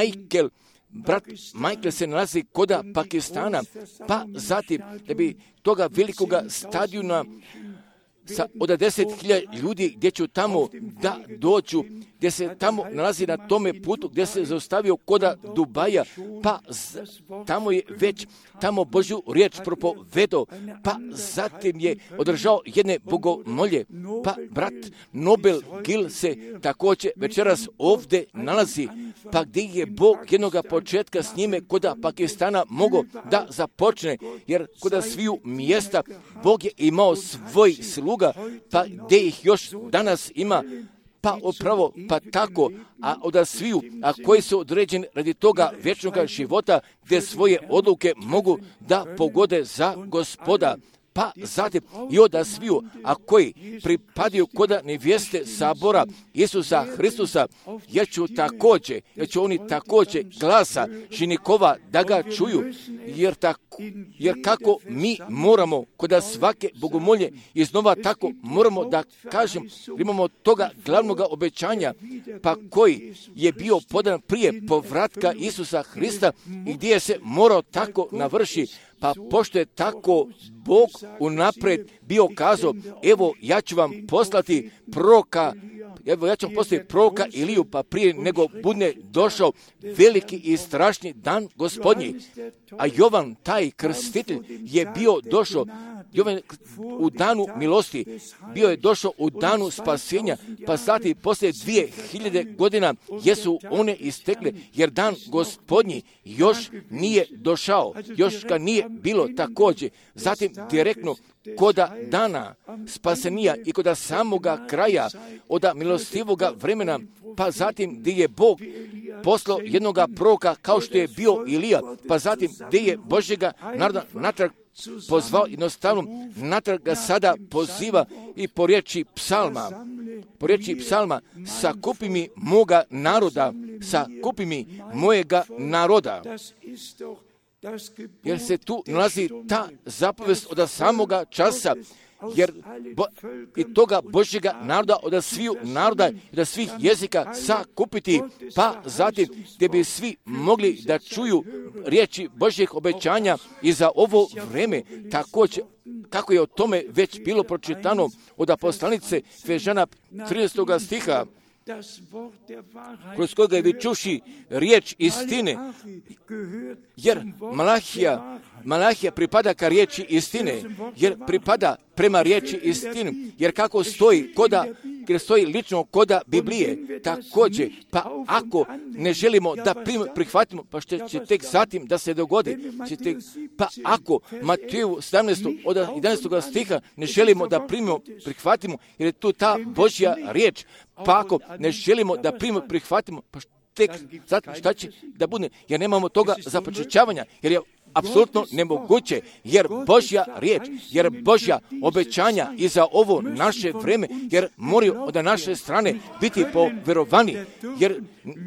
Michael se nalazi koda Pakistana, pa zatim da bi toga velikoga stadiona od 10.000 ljudi gdje ću tamo da dođu, gdje se tamo nalazi na tome putu, gdje se zaustavio koda Dubaja, pa tamo je već Božju riječ propovedao, pa zatim je održao jedne bogomolje, pa brat Nobel Gil se također večeras ovdje nalazi, pa gdje je Bog jednoga početka s njime koda Pakistana mogao da započne, jer koda sviju mjesta Bog je imao svoj sluga, pa gdje ih još danas ima, pa upravo, pa tako, a od sviju, a koji su određeni radi toga vječnog života, gdje svoje odluke mogu da pogode za Gospoda. Pa zatim i od sviju, a koji pripadaju koda nevjeste sabora Isusa Hristusa, jer će oni također glasa ženikova da ga čuju, jer kako mi moramo koda svake bogomolje iznova tako moramo da kažem, imamo toga glavnog obećanja, pa koji je bio podan prije povratka Isusa Hrista i gdje se morao tako navrši. Pa pošto je tako Bog unaprijed bio kazao, evo ja ću vam poslati proroka Iliju, pa prije nego bude došao veliki i strašni dan Gospodnji. A Jovan, taj krstitelj, je bio došao u danu milosti, bio je došao u danu spasenja, pa zatim poslije 2000 godina jesu one istekle, jer dan Gospodnji još nije došao, još ga nije bilo također. Zatim direktno koda dana spasenija i koda samoga kraja, od milostivoga vremena, pa zatim gdje je Bog poslao jednoga proroka kao što je bio Ilija, pa zatim gdje je Božjega naroda natrag pozvao, jednostavno natrag ga sada poziva i po riječi psalma, sakupi mi moga naroda, sakupi mi mojega naroda. Jer se tu nalazi ta zapovest od samoga časa, jer i toga Božjega naroda od sviju naroda i od svih jezika sakupiti, pa zatim gdje bi svi mogli da čuju riječi Božjeg obećanja i za ovo vreme, također kako je o tome već bilo pročitano od poslanice Efežana 30. stiha, kroz koga je vi čuši riječ istine, jer Malahija pripada ka riječi istine, jer pripada prema riječi istine, jer kako stoji jer stoji lično koda Biblije, također, pa ako ne želimo da prihvatimo, pa što će tek zatim da se dogodi, pa ako Mateju 17. od 11. stiha ne želimo da prihvatimo, jer je tu ta Božja riječ, pa ako ne želimo da prihvatimo, pa tek zatim šta će da bude, jer nemamo toga započećavanja, jer je apsolutno nemoguće, jer Božja riječ, jer Božja obećanja i za ovo naše vreme, jer moraju od naše strane biti poverovani, jer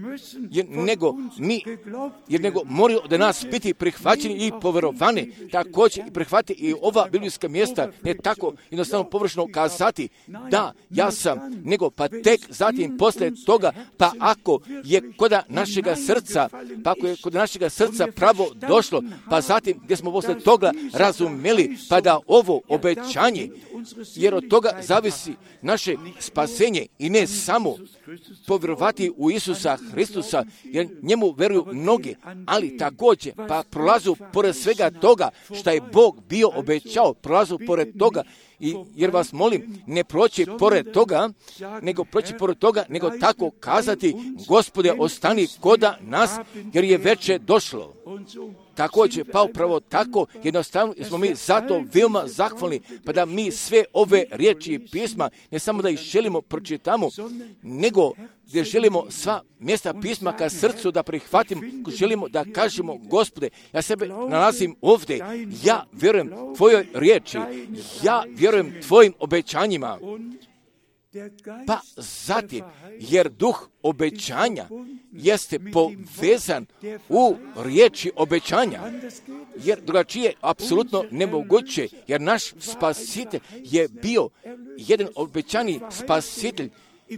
nego moraju od nas biti prihvaćeni i poverovani, također i prihvati i ova biblijska mjesta, ne tako jednostavno površno kazati da ja sam, nego pa tek zatim poslije toga, pa ako je kod našega srca pravo došlo, pa pa zatim gdje smo posle toga razumeli, pa da ovo obećanje, jer od toga zavisi naše spasenje i ne samo povjerovati u Isusa Hristusa, jer njemu veruju mnogi, ali također pa prolazu pored svega toga što je Bog bio obećao, prolazu pored toga. Jer vas molim, ne proći pored toga, nego tako kazati, Gospode, ostani koda nas, jer je veče došlo. Također, pa upravo tako, jednostavno smo mi zato veoma zahvalni, pa da mi sve ove riječi i pisma, ne samo da ih želimo pročitamo, nego gdje želimo sva mjesta pisma ka srcu da prihvatim, želimo da kažemo, Gospode, ja sebe nalazim ovdje, ja vjerujem Tvojoj riječi, ja vjerujem Tvojim obećanjima. Pa zatim, jer duh obećanja jeste povezan u riječi obećanja, jer drugačije apsolutno nemoguće, jer naš spasitelj je bio jedan obećani spasitelj,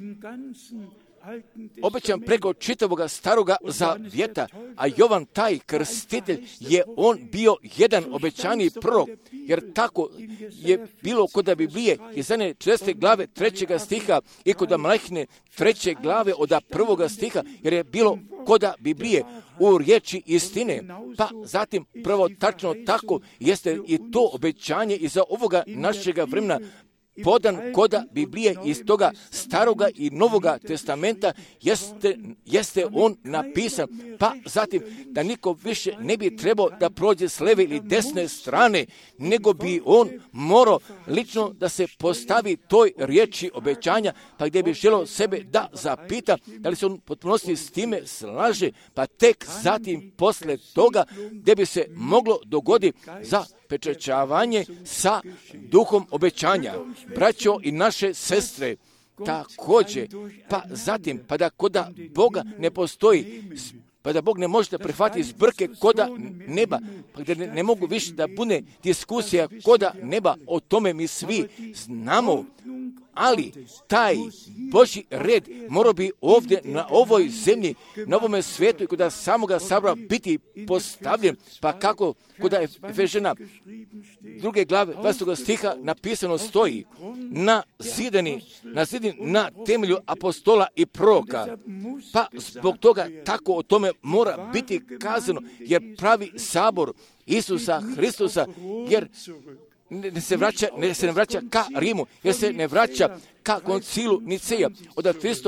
obećan preko čitavoga staroga zavjeta, a Jovan taj krstitelj je on bio jedan obećani prorok, jer tako je bilo kod Biblije iz 40. glave 3. stiha i kod Malahine 3. glave od 1. stiha, jer je bilo kod Biblije u riječi istine. Pa zatim prvo tačno tako jeste i to obećanje iza ovoga našega vremena podan koda Biblije iz toga staroga i novoga testamenta jeste on napisan, pa zatim da niko više ne bi trebao da prođe s leve ili desne strane, nego bi on morao lično da se postavi toj riječi obećanja, pa gdje bi želio sebe da zapita da li se on potpunosti s time slaže, pa tek zatim posle toga gdje bi se moglo dogoditi za pečaćavanje sa duhom obećanja. Braćo i naše sestre, također, pa zatim, pa da koda Boga ne postoji, pa da Bog ne može da prihvati zbrke koda neba, pa da ne mogu više da bude diskusija koda neba, o tome mi svi znamo, ali taj Božji red mora bi ovdje na ovoj zemlji, na ovome svijetu i kod samoga sabora biti postavljen, pa kako kod Efežana 2. glave 20. stiha napisano stoji, na zidini na temelju apostola i proroka, pa zbog toga tako o tome mora biti kazano, jer pravi sabor Isusa Hristusa, jer ne se ne vraća ka Rimu, jer se ne vraća ka koncilu Niceja od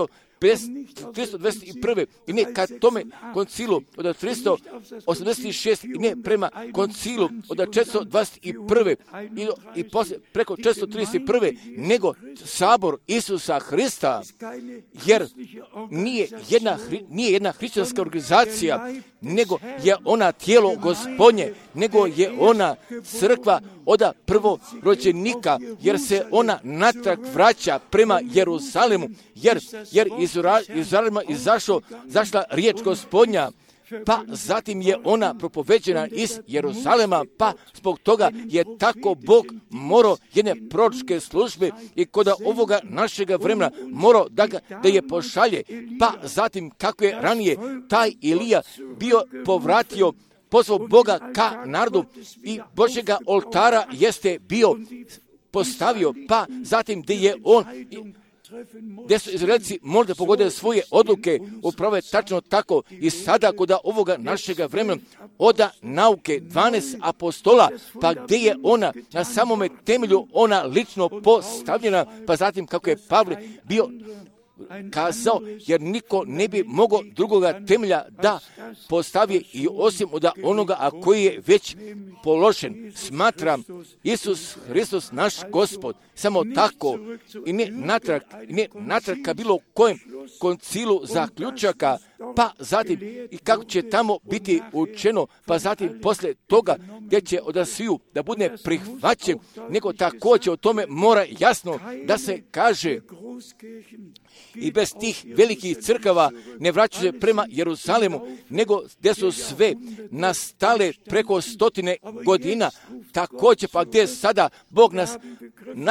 321. i ne ka tome koncilu od 386. i ne prema koncilu od 421. i poslije preko 431. nego sabor Isusa Hrista, jer nije jedna hrišćanska organizacija, nego je ona tijelo Gospodnje, nego je ona crkva od prvorođenika, jer se ona natrag vraća prema Jeruzalemu, jer iz Jeruzalema zašla riječ Gospodnja, pa zatim je ona propoveđena iz Jeruzalema, pa zbog toga je tako Bog morao jedne proročke službe i kod ovoga našega vremena morao da je pošalje, pa zatim kako je ranije taj Ilija bio povratio, pozvao Boga ka narodu i Božjega oltara jeste bio postavio, pa zatim gdje je on, gdje su Izraelci možda pogode svoje odluke, upravo je tačno tako i sada kod ovoga našega vremena oda nauke 12 apostola, pa gdje je ona na samome temelju ona lično postavljena, pa zatim kako je Pavle bio kazao, jer niko ne bi mogao drugoga temelja da postavi i osim od onoga, a koji je već položen. Smatram Isus Hristos naš Gospod, samo tako i ne natrag ka bilo kojem koncilu zaključaka, pa zatim i kako će tamo biti učeno, pa zatim posle toga gdje će od sviju da bude prihvaćen, nego također o tome mora jasno da se kaže. I bez tih velikih crkava ne vraćaju se prema Jeruzalemu, nego gdje su sve nastale preko 100 godina, također pa gdje sada Bog nas natrag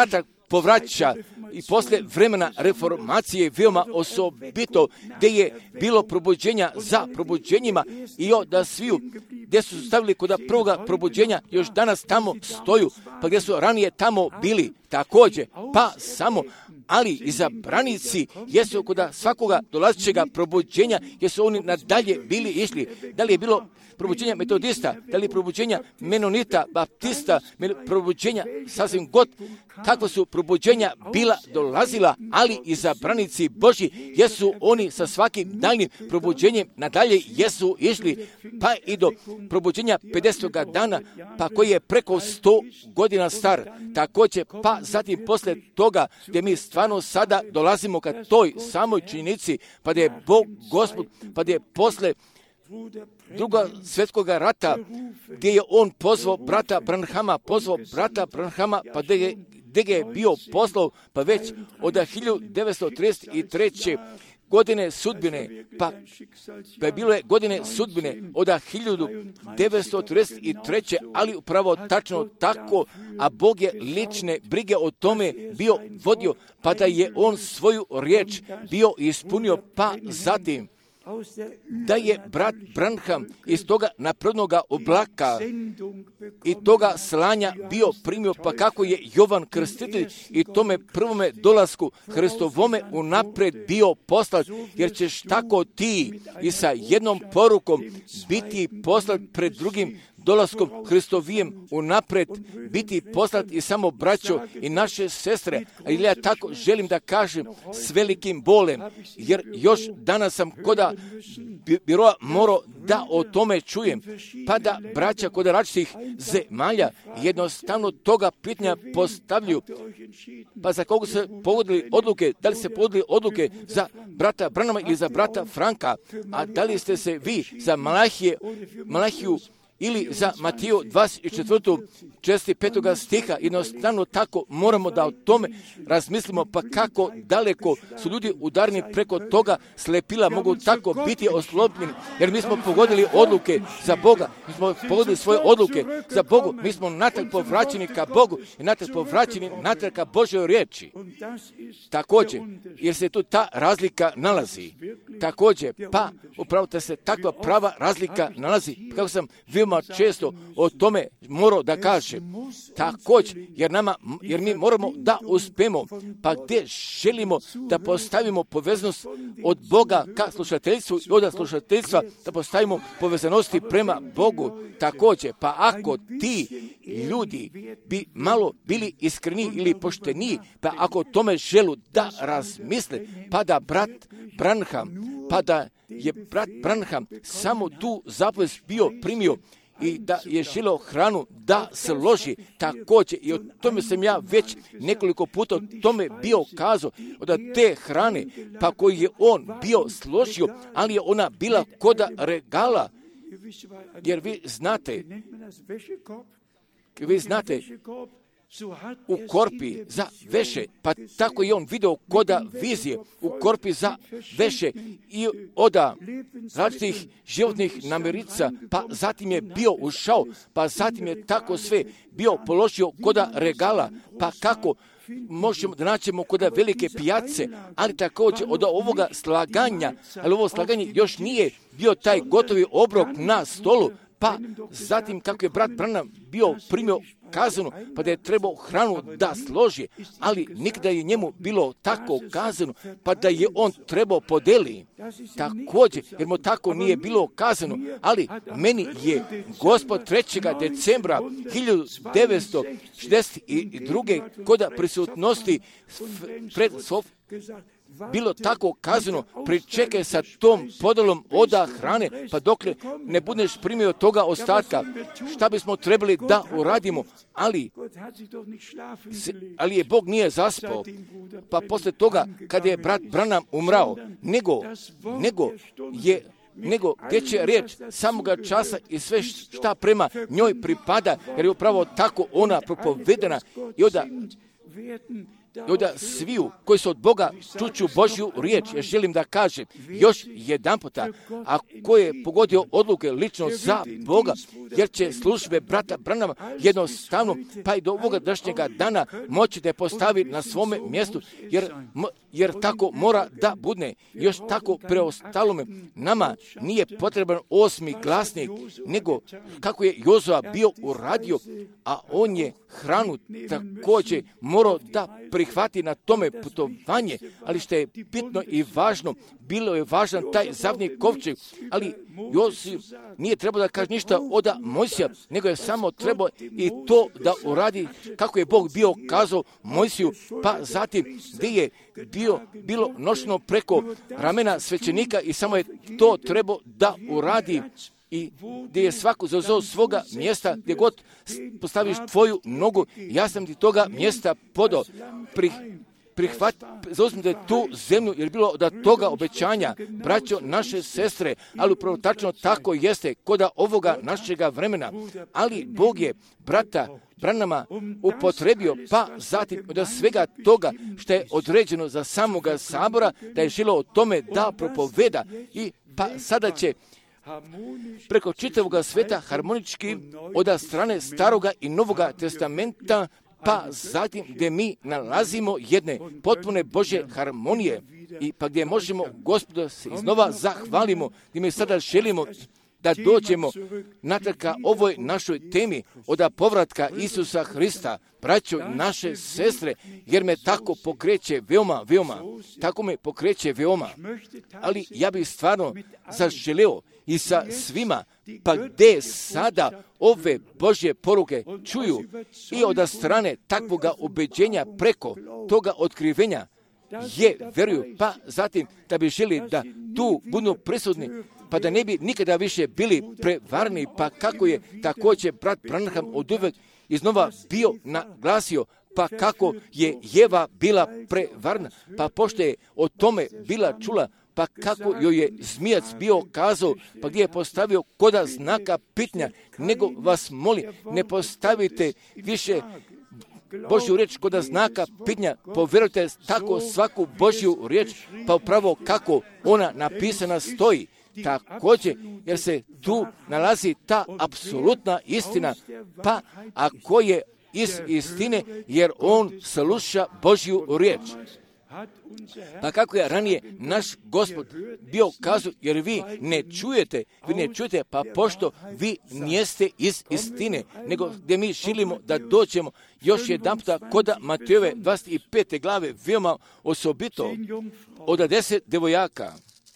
povraća i posle vremena reformacije veoma osobito, gdje je bilo probuđenja za probuđenjima i da sviju, gdje su stavili kod prvoga probuđenja, još danas tamo stoju, pa gdje su ranije tamo bili također, pa samo, ali izabranici jesu kod svakoga dolazećega probuđenja, jer su oni nadalje bili išli. Da li je bilo probuđenja metodista, da li je probuđenja menonita, baptista, probuđenja sasvim god, kakva su probuđenja bila dolazila, ali izabranici Božji jesu oni sa svakim daljnim probuđenjem nadalje jesu išli, pa i do probuđenja 50. dana, pa koji je preko 100 godina star, također, pa zatim posle toga gdje mi stvarno sada dolazimo ka toj samoj činjenici, pa da je Bog Gospod, pa da je posle Druga svjetskog rata, gdje je on pozvao brata Branhama, pa gdje ga je bio poslao, pa već od 1933. godine sudbine, pa bilo je godine sudbine od 1933. ali upravo tačno tako, a Bog je lične brige o tome bio vodio, pa da je on svoju riječ bio ispunio, pa zatim da je brat Branham iz toga naprednoga oblaka i toga slanja bio primio, pa kako je Jovan Krstitelj i tome prvome dolasku Hristovome unapred bio poslat, jer ćeš tako ti i sa jednom porukom biti poslat pred drugim dolaskom Hristovijem unapred biti poslat i samo braćo i naše sestre, ali ja tako želim da kažem s velikim bolem, jer još danas sam koda biroa morao da o tome čujem, pa da braća kod različitih zemalja jednostavno toga pitanja postavljaju, pa za koga se pogodili odluke, da li se pogodili odluke za brata Branhama ili za brata Franka, a da li ste se vi za Malahiju ili za Matiju 24. 5. stiha, jednostavno tako moramo da o tome razmislimo, pa kako daleko su ljudi udarni preko toga slepila mogu tako biti oslobljeni, jer mi smo pogodili odluke za Boga, mi smo pogodili svoje odluke za Bogu, mi smo natrag povraćeni ka Bogu i natrag povraćeni natrag ka Božjoj riječi. Također, jer se tu ta razlika nalazi. Također, pa upravo da se takva prava razlika nalazi, kako sam veoma često o tome morao da kažem. Također, jer mi moramo da uspemo, pa gdje želimo da postavimo poveznost od Boga ka slušateljstvu i od slušateljstva da postavimo povezanosti prema Bogu. Također, pa ako ti ljudi bi malo bili iskreni ili pošteni, pa ako tome želu da razmisle, pa da brat Branham samo tu zapovest bio primio i da je želio hranu da se loži također. I o tome sam ja već nekoliko puta o tome bio kazao, od te hrane, pa koju je on bio složio, ali je ona bila koda regala. Jer vi znate, u korpi za veše, pa tako je on video koda vizije, u korpi za veše i od različitih životnih namirica, pa zatim je bio ušao, pa zatim je tako sve bio položio koda regala, pa kako možemo da naćemo kod velike pijace, ali također od ovoga slaganja, ali ovo slaganje još nije bio taj gotovi obrok na stolu, pa zatim kako je brat Branham bio primio kazanu, pa da je trebao hranu da složi, ali nikada je njemu bilo tako kazano, pa da je on trebao podeli. Također, jer mu tako nije bilo kazano, ali meni je Gospod 3. decembra 1962. kod prisutnosti pred bilo tako kazano, pričekaj sa tom podelom oda hrane, pa dokle ne budeš primio toga ostatka, šta bismo trebali da uradimo, ali je Bog nije zaspao, pa posle toga kad je brat Branham umrao, nego gdje će riječ samoga časa i sve šta prema njoj pripada, jer je upravo tako ona propovedena i onda I onda sviju koji su od Boga čuću Božju riječ. Ja želim da kažem još jedan puta, a ko je pogodio odluke lično za Boga, jer će službe brata Branhama jednostavno, pa i do ovoga današnjega dana moći da je postavi na svome mjestu, jer tako mora da bude. Još tako preostalome nama nije potreban 8. glasnik, nego kako je Jozua bio uradio, a on je hranu također morao da prihvati na tome putovanje, ali što je bitno i važno, bilo je važan taj zavni kovčeg, ali Josip nije trebao da kaže ništa od Mojsija, nego je samo trebao i to da uradi kako je Bog bio kazao Mojsiju, pa zatim gdje je bilo nošeno preko ramena svećenika i samo je to trebao da uradi. I gdje je svako zauzeo svoga mjesta, gdje god postaviš tvoju nogu, ja sam ti toga mjesta podao. Zauzmite tu zemlju, jer bilo od toga obećanja, braćo, naše sestre, ali upravo tačno tako jeste koda ovoga našega vremena. Ali Bog je brata Branhama upotrebio, pa zatim od svega toga što je određeno za samoga sabora, da je želio o tome da propoveda i pa sada će preko čitavoga sveta harmonički od strane Staroga i Novoga testamenta, pa zatim gdje mi nalazimo jedne potpune Božje harmonije i pa gdje možemo Gospodu se iznova zahvalimo, gdje mi sada želimo da dođemo natrag ka ovoj našoj temi od povratka Isusa Hrista, braćo naše sestre, jer me tako pokreće veoma, tako me pokreće veoma. Ali ja bih stvarno zaželeo i sa svima, pa gdje sada ove Božje poruke čuju i od strane takvoga ubeđenja preko toga otkrivenja veruju, pa zatim da bi želi da tu budu prisutni, pa da ne bi nikada više bili prevarni, pa kako je također brat Branham oduvek iznova bio naglasio, pa kako je Jeva bila prevarna, pa pošto je o tome bila čula, pa kako joj je zmijac bio kazao, pa gdje je postavio koda znaka pitanja, nego vas moli, ne postavite više Božju riječ koda znaka pitanja, povjerujte tako svaku Božju riječ, pa upravo kako ona napisana stoji. Također, jer se tu nalazi ta apsolutna istina, pa ako je iz istine, jer on sluša Božju riječ. Pa kako je ranije naš Gospod bio kazao, jer vi ne čujete, pa pošto vi nijeste iz istine, nego gdje mi želimo da dođemo još jedan puta koda Matejove 25. glave, veoma osobito od 10 devojaka.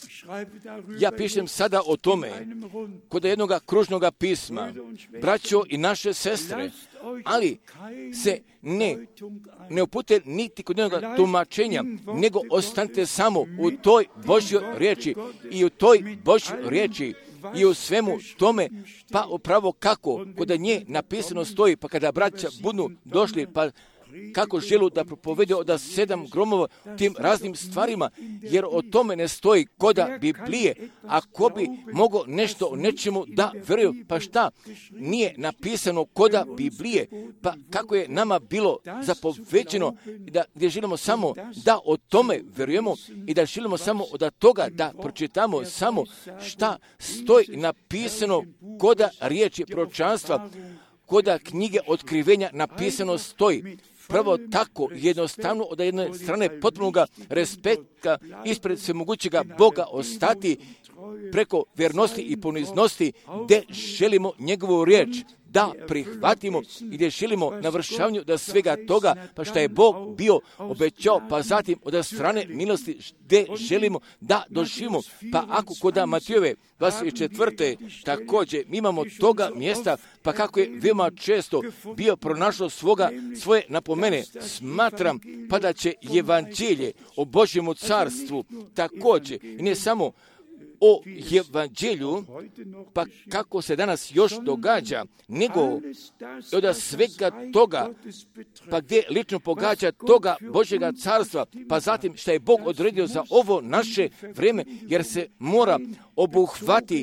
Ja pišem sada o tome kod jednog kružnog pisma, braćo i naše sestre, ali se ne upute niti kod jednog tumačenja, nego ostanite samo u toj Božjoj riječi i u toj Božjoj riječi i u svemu tome, pa upravo kako kod nje napisano stoji, pa kada braća budu došli, pa kako želu da propovedu od 7 gromova tim raznim stvarima, jer o tome ne stoji koda Biblije. Ako bi mogao nešto o nečemu da veruju, pa šta nije napisano koda Biblije, pa kako je nama bilo zapoveđeno, gdje želimo samo da o tome verujemo i da želimo samo od toga da pročitamo samo šta stoji napisano koda riječi proročanstva, koda knjige otkrivenja napisano stoji. Prvo tako jednostavno od jedne strane potpunoga respekta ispred svemogućega Boga ostati preko vjernosti i poniznosti, gdje želimo njegovu riječ da prihvatimo i gdje želimo na vršavanju da svega toga, pa što je Bog bio obećao, pa zatim od strane milosti gdje želimo da doživimo. Pa ako kod Matejove 24. također mi imamo toga mjesta, pa kako je veoma često bio pronašao svoje napomene, smatram pa da će evanđelje o Božjemu carstvu također i ne samo o evanđelju, pa kako se danas još događa, nego od svega toga, pa gdje lično pogađa toga Božjega carstva, pa zatim što je Bog odredio za ovo naše vrijeme, jer se mora obuhvati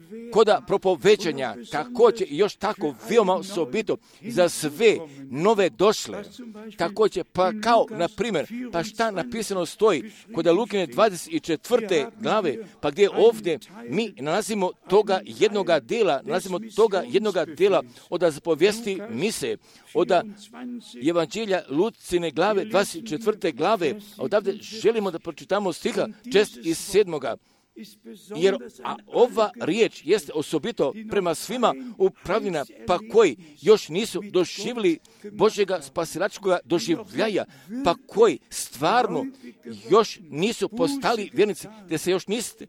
koda propovećanja, također još tako veoma osobito za sve nove došle. Također, pa kao, na primjer, pa šta napisano stoji kod Lukine 24. glave, pa gdje ovdje mi nalazimo toga jednoga dela od zapovijesti mise, od Evanđelja Lucine glave 24. glave, a odavde želimo da pročitamo stiha 6 i 7. Jer ova riječ jeste osobito prema svima upravljena, pa koji još nisu doživjeli Božjega spasilačkoga doživljaja, pa koji stvarno još nisu postali vjernici, te se još niste,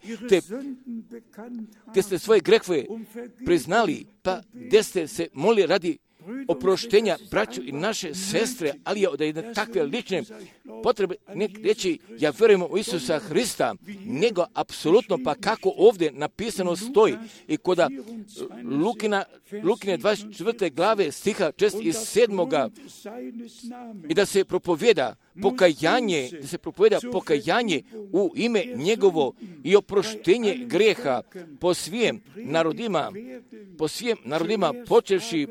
te ste svoje grehove priznali, pa gdje ste se molili radi oproštenja braću i naše sestre, ali je od jedne takve lične potrebe ne reći ja vjerujem u Isusa Hrista, nego apsolutno pa kako ovdje napisano stoji i kod Lukine 24. glave stiha 6 i 7. i da se propovjeda pokajanje u ime njegovo i oproštenje grijeha po svim narodima počevši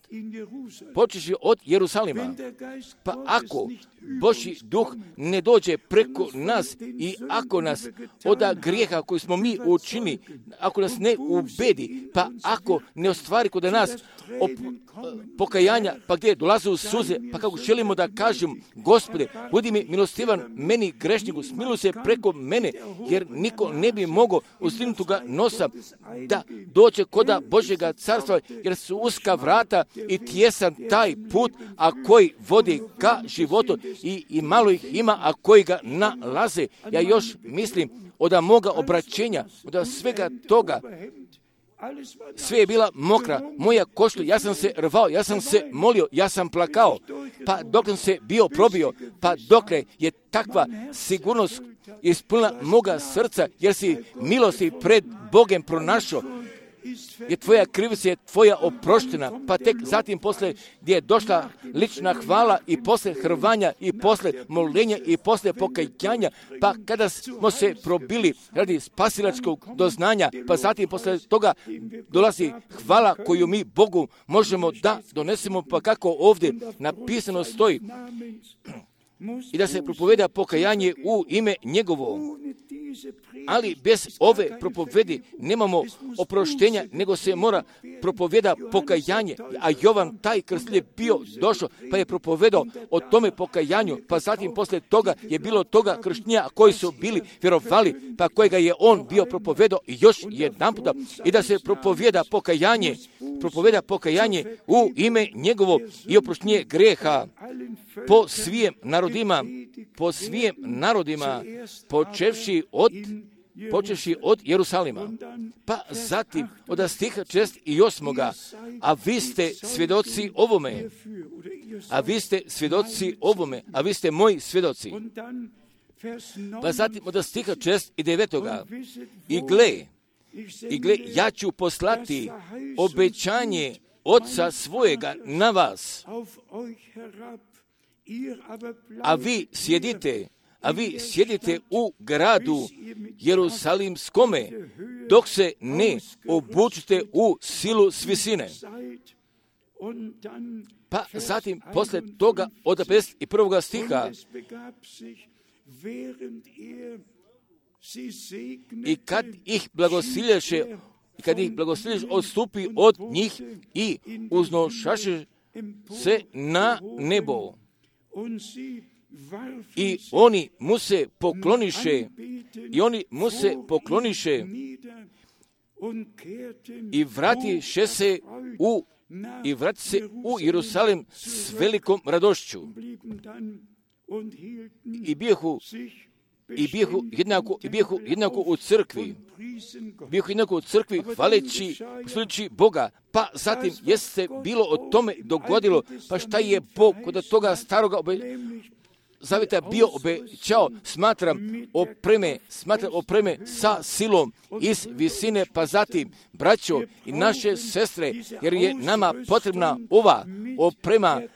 od Jerusalima. Pa ako Božji duh ne dođe preko nas i ako nas od grijeha koji smo mi učini, ako nas ne ubedi, pa ako ne ostvari kod nas pokajanja, pa gdje dolaze u suze, pa kako želimo da kažem, Gospode, budi mi milostivan meni grešniku, smiluj se preko mene, jer niko ne bi mogao uzdignutoga nosa da dođe koda Božjega carstva, jer su uska vrata i tjesan taj put, a koji vodi ka životu i malo ih ima, a koji ga nalaze. Ja još mislim od moga obraćenja, od svega toga, sve je bila mokra, moja košulja, ja sam se rvao, ja sam se molio, ja sam plakao, pa dok sam se bio probio, pa dokle je takva sigurnost ispunila moga srca, jer si milosti pred Bogem pronašao, je tvoja krivica, je tvoja oproštena, pa tek zatim posle gdje je došla lična hvala i posle hrvanja i posle molenja i posle pokajanja, pa kada smo se probili radi spasilačkog doznanja, pa zatim posle toga dolazi hvala koju mi Bogu možemo da donesemo, pa kako ovdje napisano stoji, i da se propoveda pokajanje u ime njegovo. Ali bez ove propovedi nemamo oproštenja, nego se mora propoveda pokajanje. A Jovan, taj krstitelj, je bio došao, pa je propovedao o tome pokajanju, pa zatim posle toga je bilo toga krštenja koji su bili vjerovali, pa kojega je on bio propovedao još jedan puta, i da se propoveda pokajanje u ime njegovo i oproštenje greha po svim narodima, počevši od Jerusalima. Pa zatim od stiha 6 i 8. A vi ste svjedoci ovome, a vi ste moji svjedoci. Pa zatim od stiha 6 i 9. I gle, ja ću poslati obećanje Oca svojega na vas, a vi sjedite u gradu Jerusalimskome, dok se ne obučite u silu s visine. Pa zatim, posle toga, od 51. stiha, i kad ih blagosilješe, odstupi od njih i uznošaše se na nebo. I oni mu se pokloniše, i vratiše se u Jerusalim s velikom radošću. I bijehu jednako u crkvi. Hvaleći, služi Boga. Pa zatim jeste bilo o tome dogodilo, pa šta je Bog kod toga staroga zavjeta bio obećao, smatram opreme sa silom iz visine, pa zatim, braćo i naše sestre, jer je nama potrebna ova oprema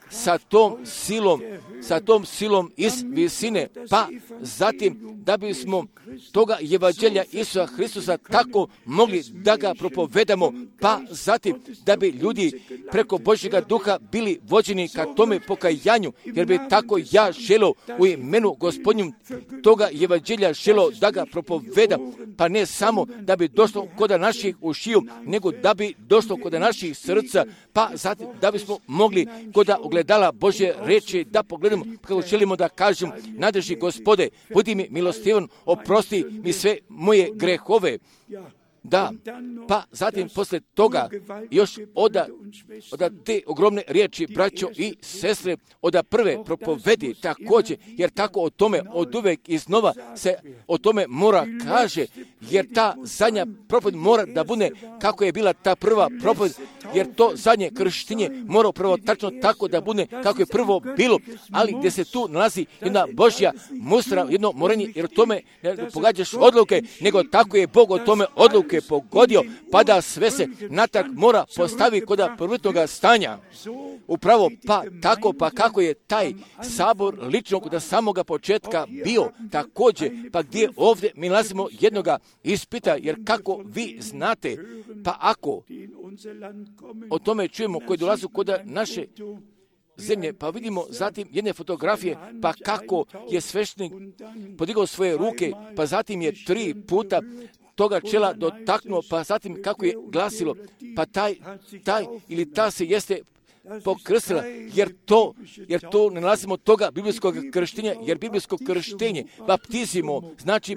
sa tom silom iz visine, pa zatim da bismo toga evanđelja Isusa Hristusa tako mogli da ga propovedamo, pa zatim da bi ljudi preko Božjega duha bili vođeni ka tome pokajanju, jer bi tako ja želio u imenu Gospodnjom toga evanđelja želio da ga propovedam, pa ne samo da bi došlo kod naših ušiju, nego da bi došlo kod naših srca, pa zatim da bismo mogli kod ogledala Božje reči da pogledamo kako želimo da kažem, nadrži Gospode, budi mi milostivan, oprosti mi sve moje grehove. Da, pa zatim posle toga još oda te ogromne riječi, braćo i sestre, oda prve propovedi također, jer tako o tome od uvek iznova se o tome mora kaže, jer ta zadnja propoved mora da bude kako je bila ta prva propoved, jer to zadnje krštenje mora prvo tačno tako da bude kako je prvo bilo, ali gdje se tu nalazi jedna Božja mustra, jedno morenje, jer o tome ne pogađaš odluke, nego tako je Bog o tome odluke pogodio, pa da sve se natak mora postavi kod prvotnoga stanja. Upravo pa tako, pa kako je taj sabor lično kod samoga početka bio također, pa gdje ovdje mi nalazimo jednoga ispita, jer kako vi znate, pa ako o tome čujemo koji dolazu kod naše zemlje, pa vidimo zatim jedne fotografije, pa kako je sveštenik podigao svoje ruke, pa zatim je 3 puta toga čela dotaknuo, pa zatim kako je glasilo, pa taj ili ta se jeste pokrstila, jer to ne nalazimo toga biblijskog krštenja, jer biblijsko krštenje, baptizimo, znači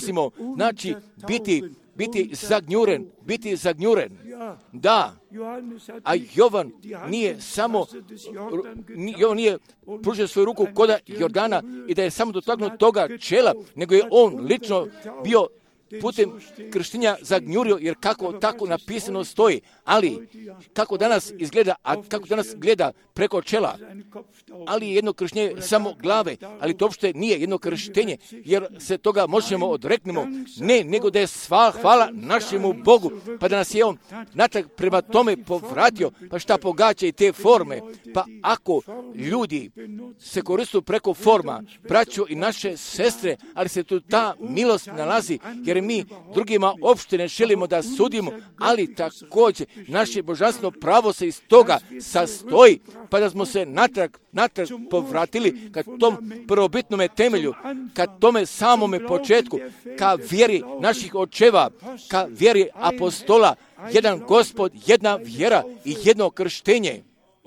biti zagnjuren. Da, a Jovan nije pružio svoju ruku kod Jordana i da je samo dotaknuo toga čela, nego je on lično bio putem krštenja zagnjurio, jer kako tako napisano stoji, ali kako danas izgleda, a kako danas gleda preko čela, ali je jedno krštenje samo glave, ali to uopšte nije jedno krštenje, jer se toga možemo odreknemo, ne, nego da je sva hvala našemu Bogu, pa da nas je on natrag prema tome povratio, pa šta pogađa i te forme, pa ako ljudi se koriste preko forma, braćo i naše sestre, ali se tu ta milost nalazi, jer mi drugima uopšte ne želimo da sudimo, ali također naše božanstveno pravo se iz toga sastoji, pa da smo se natrag povratili ka tom prvobitnome temelju, ka tome samome početku, ka vjeri naših očeva, ka vjeri apostola, jedan Gospod, jedna vjera i jedno krštenje.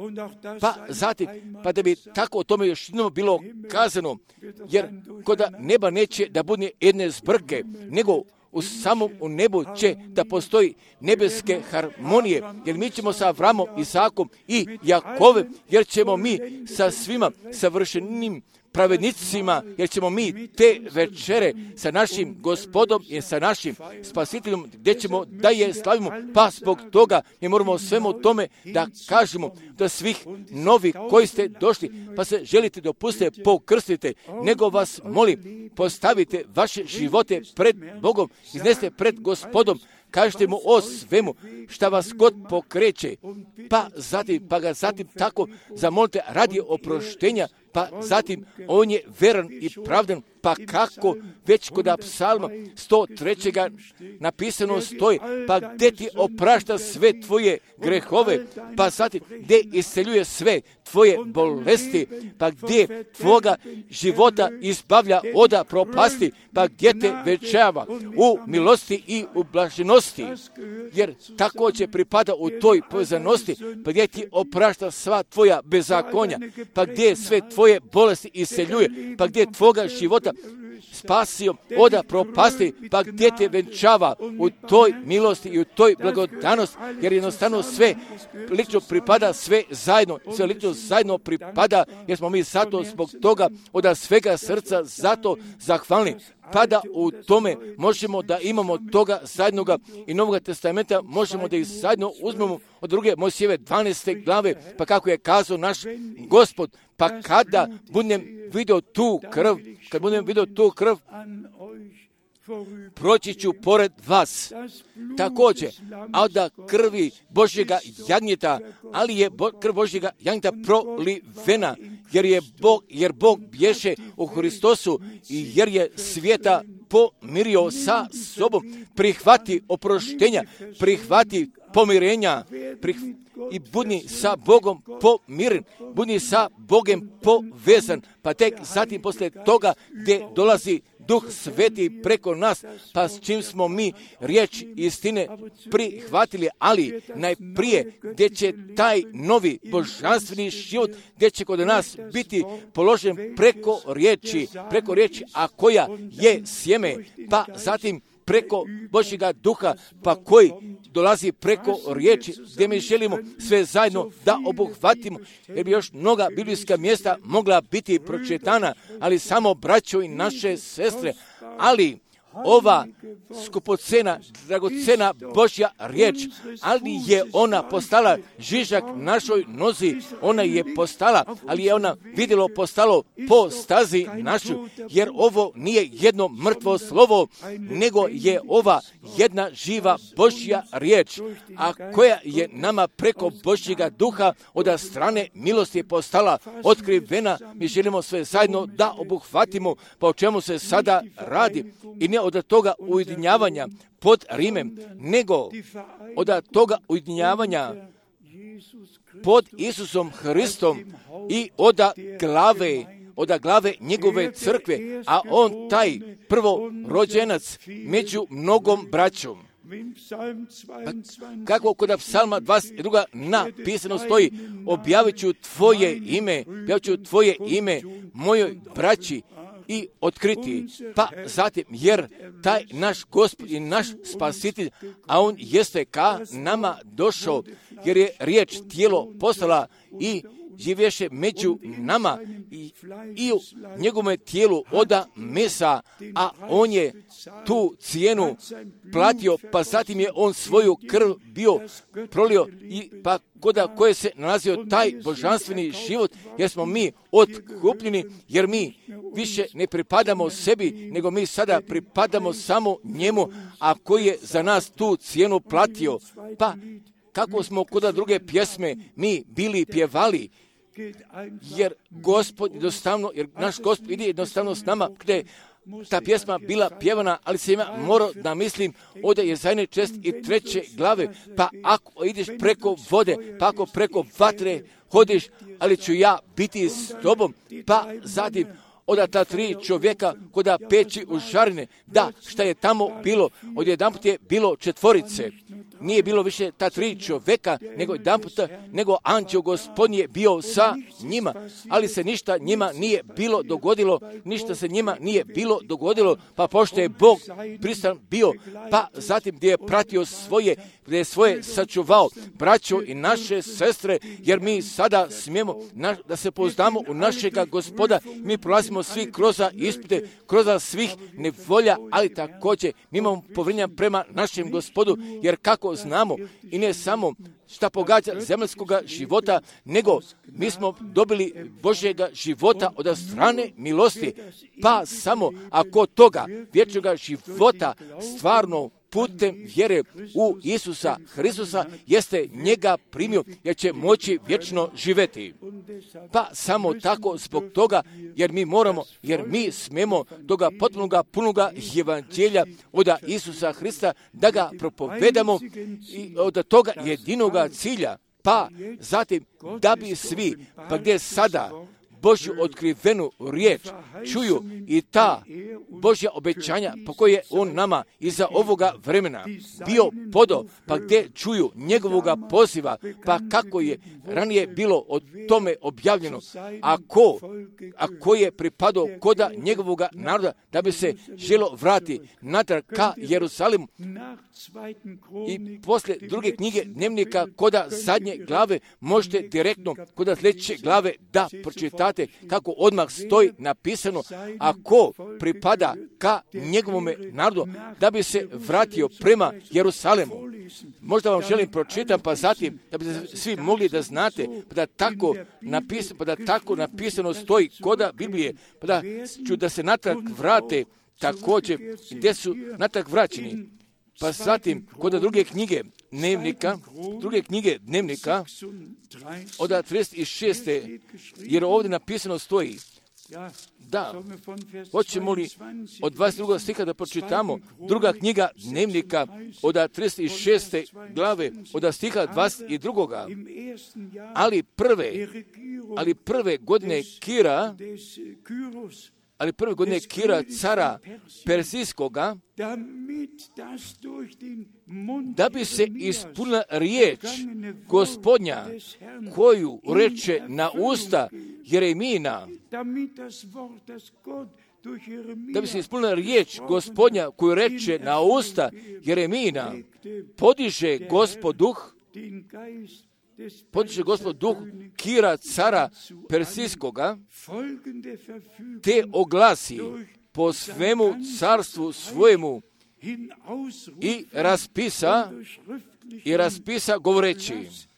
Pa zatim, pa da bi tako o tome još jednom bilo kazano, jer kod neba neće da bude jedne zbrke, nego u samom nebu će da postoji nebeske harmonije, jer mi ćemo sa Avramom, Isakom i Jakovem, jer ćemo mi sa svima savršenim pravednicima, jer ćemo mi te večere sa našim Gospodom i sa našim Spasiteljem, gdje ćemo da je slavimo, pa zbog toga mi moramo svemu tome da kažemo da svih novih koji ste došli, pa se želite dopustite, pokrstite, nego vas molim, postavite vaše živote pred Bogom, iznesite pred Gospodom, kažete mu o svemu šta vas god pokreće, pa ga zatim tako zamolite radi oproštenja, pa zatim on je veran i pravdan, pa kako već kod psalma 103. napisano stoji, pa gdje ti oprašta sve tvoje grehove, pa zatim gdje isceljuje sve tvoje bolesti, pa gdje tvoga života izbavlja od propasti, pa gdje te večava u milosti i u blaženosti, jer također pripada u toj povezanosti, pa gdje ti oprašta sva tvoja bezakonja, pa gdje sve tvoje bolesti isceljuje, pa gdje tvoga života spasio od propasti, pa gdje te venčava u toj milosti i u toj blagodanosti, jer jednostavno sve lično pripada, sve lično zajedno pripada, jer smo mi zato zbog toga od svega srca zato zahvalni. Pa da u tome možemo da imamo toga zajednoga i Novoga testamenta, možemo da ih zajedno uzmemo od druge Mojsijeve 12. glave, pa kako je kazao naš Gospod, pa kada budem vidio tu krv, proći ću pored vas. Također, a od krvi Božjega jagnjeta, ali je krv Božjega jagnjeta prolivena, jer Bog bješe u Hristosu i jer je svijeta pomirio sa sobom. Prihvati oproštenja, prihvati pomirenja i budi sa Bogom pomiren, budi sa Bogom povezan, pa tek zatim poslije toga gdje dolazi Duh Sveti preko nas, pa s čim smo mi riječ istine prihvatili, ali najprije gdje će taj novi božanstveni život, gdje će kod nas biti položen preko riječi, a koja je sjeme, pa zatim preko Božjega duha, pa koji dolazi preko riječi, gdje mi želimo sve zajedno da obuhvatimo, jer bi još mnoga biblijska mjesta mogla biti pročitana, ali samo braćo i naše sestre, ali ova skupocena, dragocena Božja riječ, ali je ona postala žižak našoj nozi, ona je postala, ali je ona vidjelo postalo po stazi našu, jer ovo nije jedno mrtvo slovo, nego je ova jedna živa Božja riječ, a koja je nama preko Božjega duha od strane milosti postala otkrivena. Mi želimo sve zajedno da obuhvatimo, pa o čemu se sada radi, i ne od toga ujedinjavanja pod Rimem, nego od toga ujedinjavanja pod Isusom Hristom i od glave njegove crkve, a on taj prvorođenac među mnogom braćom. Kako kod psalma 22. napisano stoji, objavit ću tvoje ime mojoj braći i otkriti, pa zatim, jer taj naš Gospod i naš Spasitelj, a on jeste ka nama došao, jer je riječ tijelo postala i živješe među nama i u njegovom tijelu oda mesa, a on je tu cijenu platio, pa zatim je on svoju krv bio prolio, i pa koda koje se nalazio taj božanstveni život, jer smo mi otkupljeni, jer mi više ne pripadamo sebi, nego mi sada pripadamo samo njemu, a koji je za nas tu cijenu platio. Pa kako smo kod druge pjesme mi bili pjevali, jer naš Gospod ide jednostavno s nama, gdje ta pjesma bila pjevana, ali se ima morao da mislim, ovdje je Jesaja 3. glave, pa ako ideš preko vode, pa ako preko vatre hodiš, ali ću ja biti s tobom, pa zatim od ta 3 čovjeka koda peći u žarine, da, šta je tamo bilo, odjedanput je bilo 4, nije bilo više ta 3 čovjeka, nego anđeo Gospodnji je bio sa njima, ali se ništa njima nije bilo dogodilo, pa pošto je Bog pristan bio, pa zatim gdje je pratio gdje je svoje sačuvao, braćo i naše sestre, jer mi sada smijemo da se pouzdamo u našega Gospoda, mi prolazimo svi kroz ispite, kroz svih nevolja, ali također mi imamo povjerenja prema našem Gospodu, jer kako znamo, i ne samo šta pogađa zemaljskoga života, nego mi smo dobili Božjega života od strane milosti, pa samo ako toga vječnoga života stvarno putem vjere u Isusa Hristusa jeste njega primio, jer će moći vječno živjeti. Pa samo tako zbog toga, jer mi smemo toga potpunoga punoga evanđelja od Isusa Hrista da ga propovedamo i od toga jedinoga cilja, pa zatim da bi svi, pa gdje sada Božju otkrivenu riječ čuju i ta Božja obećanja po koje on nama iza ovoga vremena bio podo, pa gdje čuju njegovoga poziva, pa kako je ranije bilo o tome objavljeno, a ko je pripadao koda njegovoga naroda da bi se želo vrati natrag ka Jerusalimu. I poslije druge knjige dnevnika koda zadnje glave možete direktno koda sljedeće glave da pročitate kako odmah stoji napisano, a ko pripada ka njegovome narodu da bi se vratio prema Jerusalimu. Možda vam želim pročitam, pa zatim da bi svi mogli da znate, pa da tako napisano stoji koda Biblije, pa da ću da se natrag vrate također gdje su natrag vraćeni. Pa zatim, kod druge knjige dnevnika, od 36. jer ovdje napisano stoji, da, hoćemo li od 22. stiha da pročitamo druga knjiga dnevnika od 36. glave, od stiha 22. Ali prve godine Kira, cara Persijskoga, da bi se ispunila riječ Gospodnja, koju reče na usta Jeremijina, da bi se ispunila riječ Gospodnja, koju reče na usta Jeremijina, podiže Gospod duh Kira, cara Persijskoga, te oglasi po svemu carstvu svojemu i raspisa govoreći,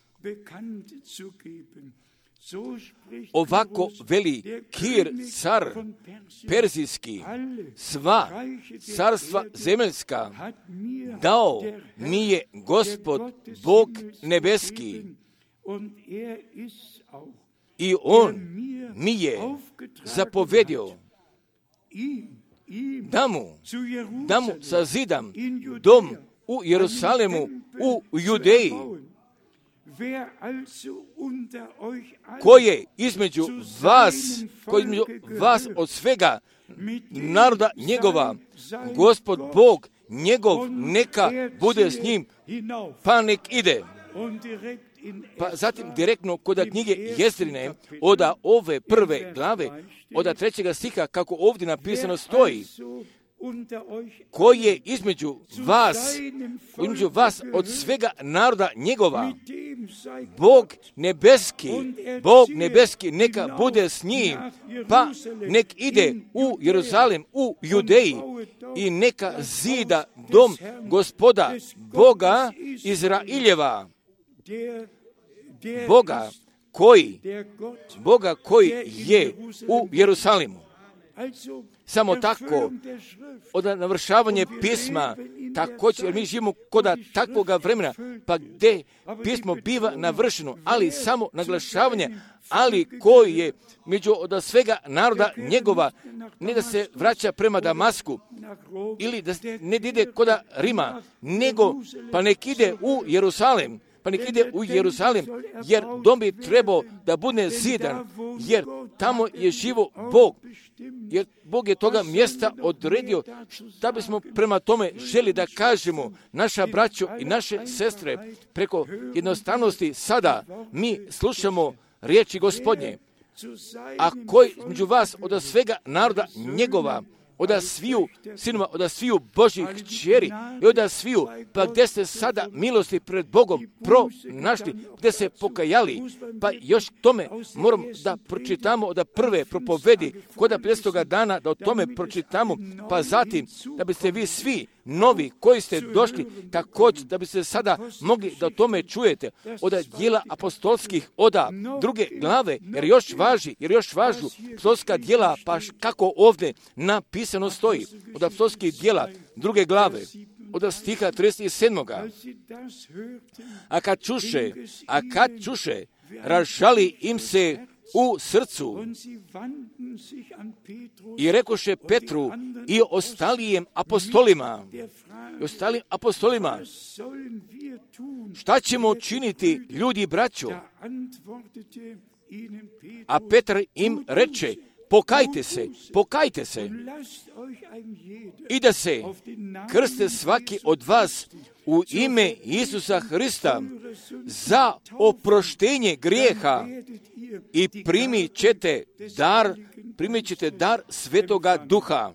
ovako veli Kir, car Perzijski, sva carstva zemaljska dao mi je Gospod Bog nebeski, i on mi je zapovedio da mu sazidam dom u Jerusalemu, u Judeji, koje između vas od svega naroda njegova, Gospod Bog njegov neka bude s njim, pa nek ide. Pa zatim direktno kod knjige Jezrine, od ove prve glave, od 3. stiha, kako ovdje napisano stoji, koje između vas od svega naroda njegova, Bog nebeski neka bude s njim, pa nek ide u Jeruzalem, u Judeji, i neka zida dom Gospoda, Boga Izraeljeva, Boga koji je u Jerusalimu. Samo tako, od navršavanje pisma, također, jer mi živimo kod takvoga vremena, pa gdje pismo biva navršeno, ali samo naglašavanje, ali koji je među od svega naroda njegova, ne da se vraća prema Damasku, ili da ne ide kod Rima, nego pa nek ide u Jerusalem, jer dom bi trebao da bude zidan, jer tamo je živo Bog, jer Bog je toga mjesta odredio, da bismo prema tome želi da kažemo, naša braćo i naše sestre, preko jednostavnosti sada mi slušamo riječi Gospodnje, a koji među vas od svega naroda njegova, od sviju sinova, od sviju Božjih kćeri i od sviju, pa gdje ste sada milosti pred Bogom pronašli, gdje se pokajali, pa još tome moram da pročitamo od prve propovedi kod 50. dana, da o tome pročitamo, pa zatim da biste vi svi novi koji ste došli, također da biste sada mogli da o tome čujete od djela apostolskih, od druge glave, jer još važu apostolska djela, pa kako ovdje napisano stoji, od apostolskih djela druge glave, od stiha 37. A kad čuše, ražali im se u srcu i rekoše Petru i ostalim apostolima, šta ćemo činiti, ljudi braćo? A Petar im reče, pokajte se i da se krste svaki od vas u ime Isusa Hrista za oproštenje grijeha i primit ćete dar Svetoga Duha.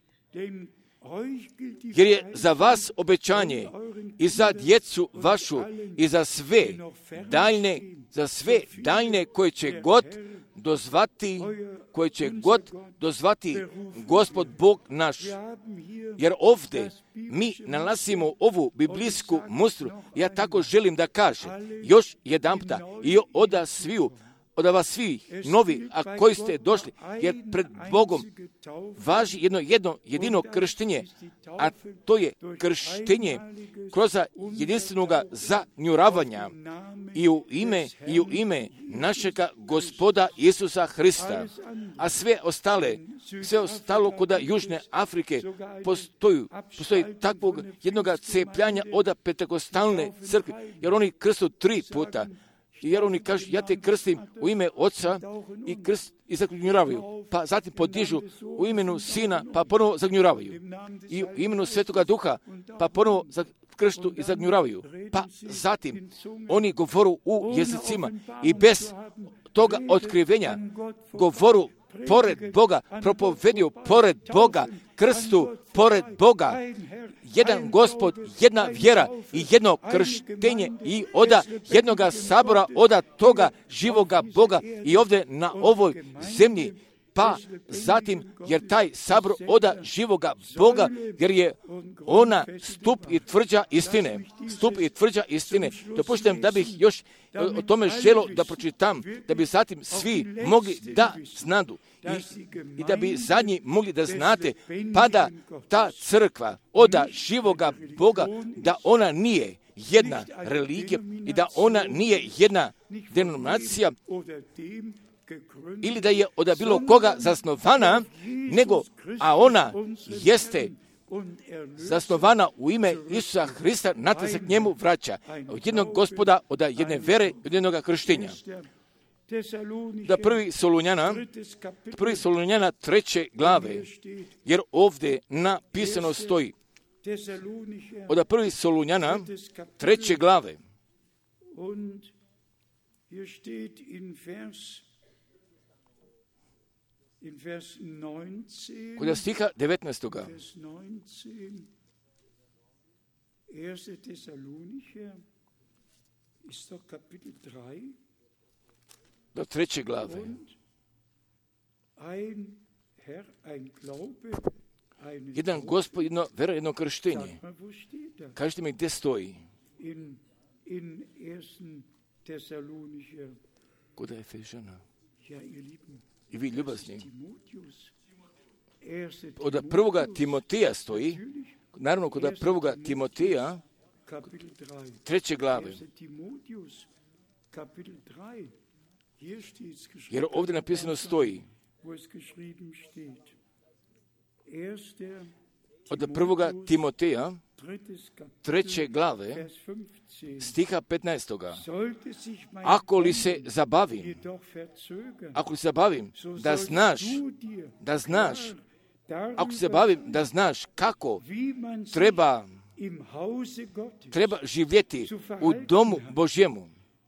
Jer je za vas obećanje i za djecu vašu i za sve daljne koje će god dozvati Gospod Bog naš. Jer ovdje mi nalazimo ovu biblijsku mustru, ja tako želim da kažem još jedanputa, i od sviju od vas svi novi, a koji ste došli, jer pred Bogom važi jedino krštenje, a to je krštenje kroz jedinstvenog zagnjuravanja i u ime našega Gospoda Isusa Hrista. A sve ostalo kod Južne Afrike postoji takvog jednog cepljanja od pentekostalne crkve, jer oni krstu 3 puta. Jer oni kažu, ja te krstim u ime Oca i zagnjuravaju. Pa zatim podižu u imenu Sina, pa ponovo zagnjuravaju. I u imenu Svetoga Duha, pa ponovo krštu i zagnjuravaju. Pa zatim oni govoru u jezicima i bez toga otkrivenja govoru pored Boga, propovedio pored Boga, krstu pored Boga, jedan Gospod, jedna vjera i jedno krštenje i oda jednoga sabora, oda toga živoga Boga i ovdje na ovoj zemlji. Pa zatim, jer taj sabor oda živoga Boga, jer je ona stup i tvrđa istine. Dopuštam da bih još o tome želio da pročitam, da bi zatim svi mogli da znadu i da bi zadnji mogli da znate, pa da ta crkva oda živoga Boga, da ona nije jedna religija i da ona nije jedna denominacija, ili da je od bilo koga zasnovana, a ona jeste zasnovana u ime Isusa Hrista, na te se k njemu vraća. Od jednog Gospoda, od jedne vere, od jednog krštenja. Da prvi Solunjana 3. glave, jer ovdje napisano stoji, od prvi Solunjana 3. glave, kod stiha 19. Do 3. glave. Jedan Gospod, jedno vera, jedno krštenje. Kažite mi gdje stoji? Kod Efežana. I vi ljubazni. Od 1. Timoteja stoji, naravno kod 1. Timoteja, 3. glave. Jer ovdje napisano stoji, od 1. Timoteja, 3. glave, stiha 15. Ako se zabavim, da znaš kako treba živjeti u domu Božjemu,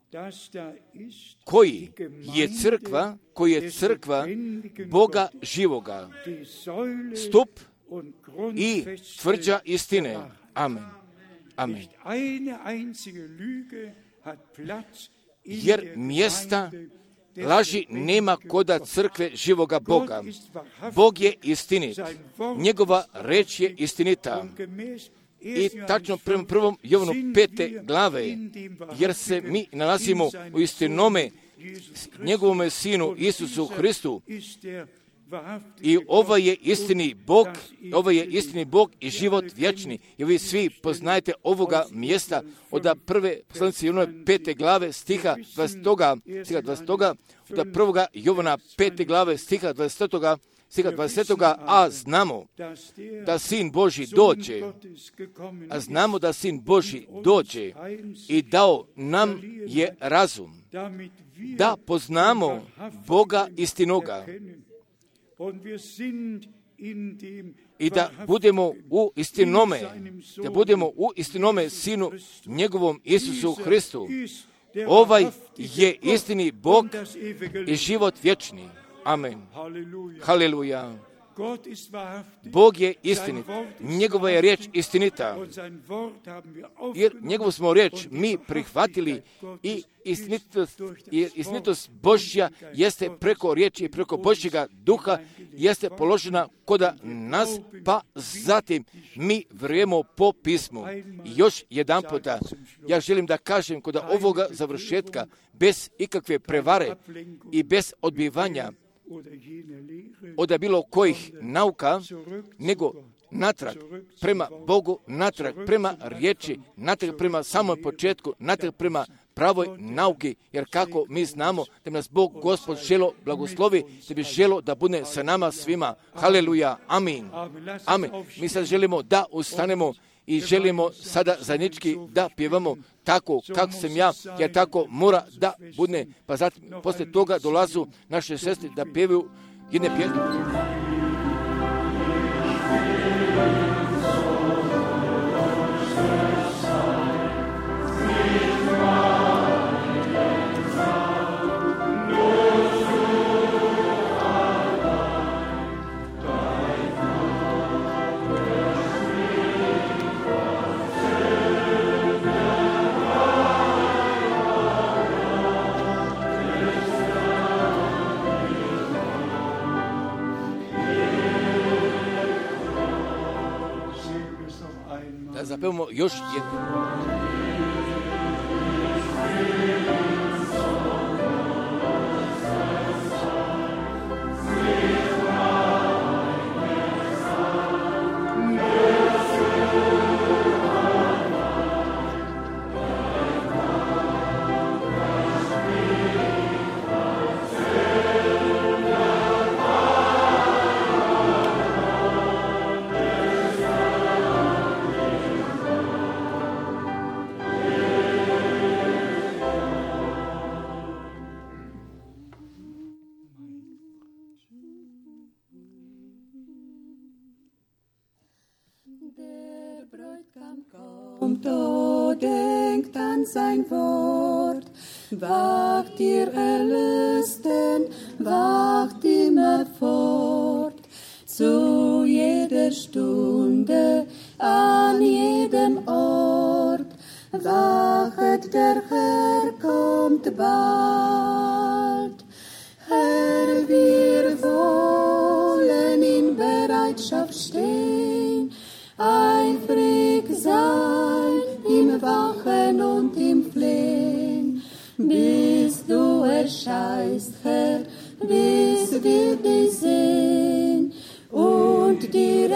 koji je crkva Boga živoga, stup i tvrđa istine. Amen. Amen. Jer mjesta laži nema koda crkve živoga Boga. Bog je istinit. Njegova reč je istinita. I tačno prema 1. Jovanu 5. glave, jer se mi nalazimo u istinome njegovome Sinu Isusu Hristu. I ovo je istini Bog i život vječni. I vi svi poznajete ovoga mjesta od 1. poslanice Jovana 5. glave stiha 20. Od 1. Jovana 5. glave stiha 20. A znamo da Sin Božji dođe i dao nam je razum da poznamo Boga istinoga i da budemo u istinome Sinu njegovom Isusu Hristu. Ovaj je istini Bog i život vječni. Amen. Haleluja. Bog je istinit, njegova je riječ istinita, jer njegovu smo riječ mi prihvatili i istinitost Božja jeste preko riječi i preko Božjega duha jeste položena kod nas, pa zatim mi vrijemo po pismu. I još jedan puta, ja želim da kažem kod ovoga završetka, bez ikakve prevare i bez odbivanja od bilo kojih nauka, nego natrag prema Bogu, natrag prema riječi, natrag prema samom početku, natrag prema pravoj nauki, jer kako mi znamo da nas Bog Gospod želo blagoslovi, da bi želo da bude sa nama svima. Haleluja, amin. Amin. Mi sad želimo da ustanemo i želimo sada zajednički da pjevamo tako kako sam ja, jer tako mora da bude. Pa zatim, poslije toga dolazu naše sestre da pjevaju jedne pjesme. Zapevamo još jedno. Denkt an sein Wort, wacht ihr Erlösten, wacht immer fort, zu jeder Stunde, an jedem Ort, wachet, der Herr kommt bald. Herr, wir wollen in Bereitschaft stehen, eifrig sein, im Wachen und im Flehen, bis du erscheinst, Herr, bis wir dich sehen und dir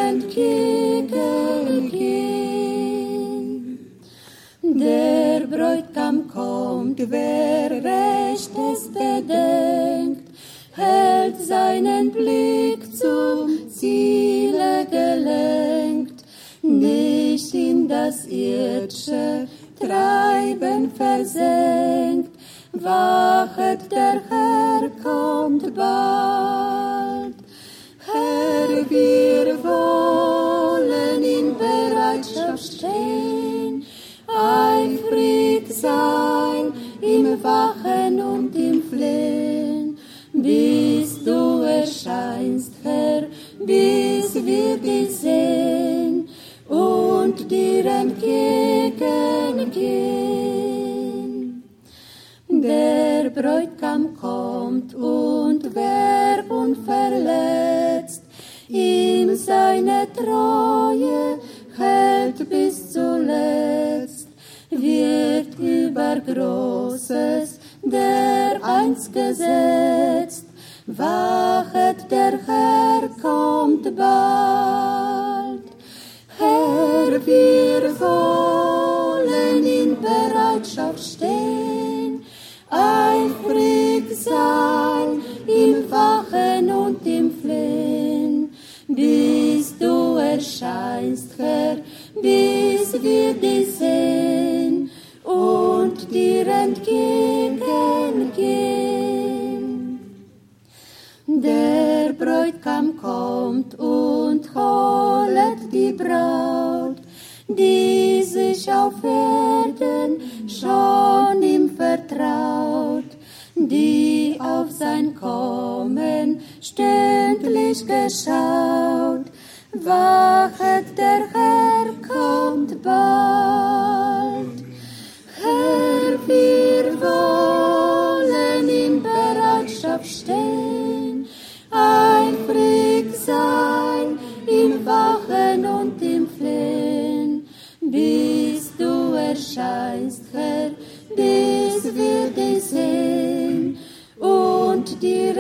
entgegengehen. Der Bräutigam kommt, wer Rechtes bedenkt, hält seinen Blick zum Ziele gelenkt, nicht in das irdische Treiben versenkt. Wachet, der Herr kommt bald. Herr, wir wollen in Bereitschaft stehen, eifrig sein, im Wachen und im Flehen, bis du erscheinst, Herr, bis wir dich sehen und dir entgegengehen. Der Bräutigam kommt, und wer unverletzt ihm seine Treue hält bis zuletzt, wird über Großes dereinst gesetzt. Wachet, der Herr kommt bald. Herr, wir wollen in Bereitschaft stehen, eifrig sein, im Wachen und im Flehen, bis du erscheinst, Herr, bis wir dich sehen und dir entgegengehen. Der Bräutigam kommt und holet die Braut, die sich auf Erden schon ihm vertraut, die auf sein Kommen stündlich geschaut, wachet, der Herr kommt bald. Herr, wir wollen in Bereitschaft stehen, eifrig sein, im Wachen und im Flehen, bis du erscheinst, Herr, bis wir dich sehen und dir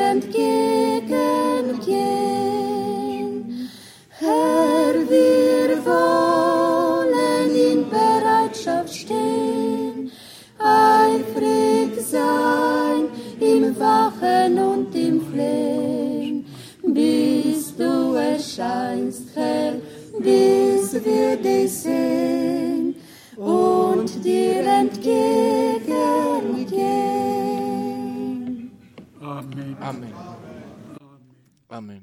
entgegengehen. Herr, wir wollen in Bereitschaft stehen, eifrig sein, im Wachen und im Flehen, bis du erscheinst, Herr, bis wir dich sehen und dir entgegengehen. Amen. Amen. Amen.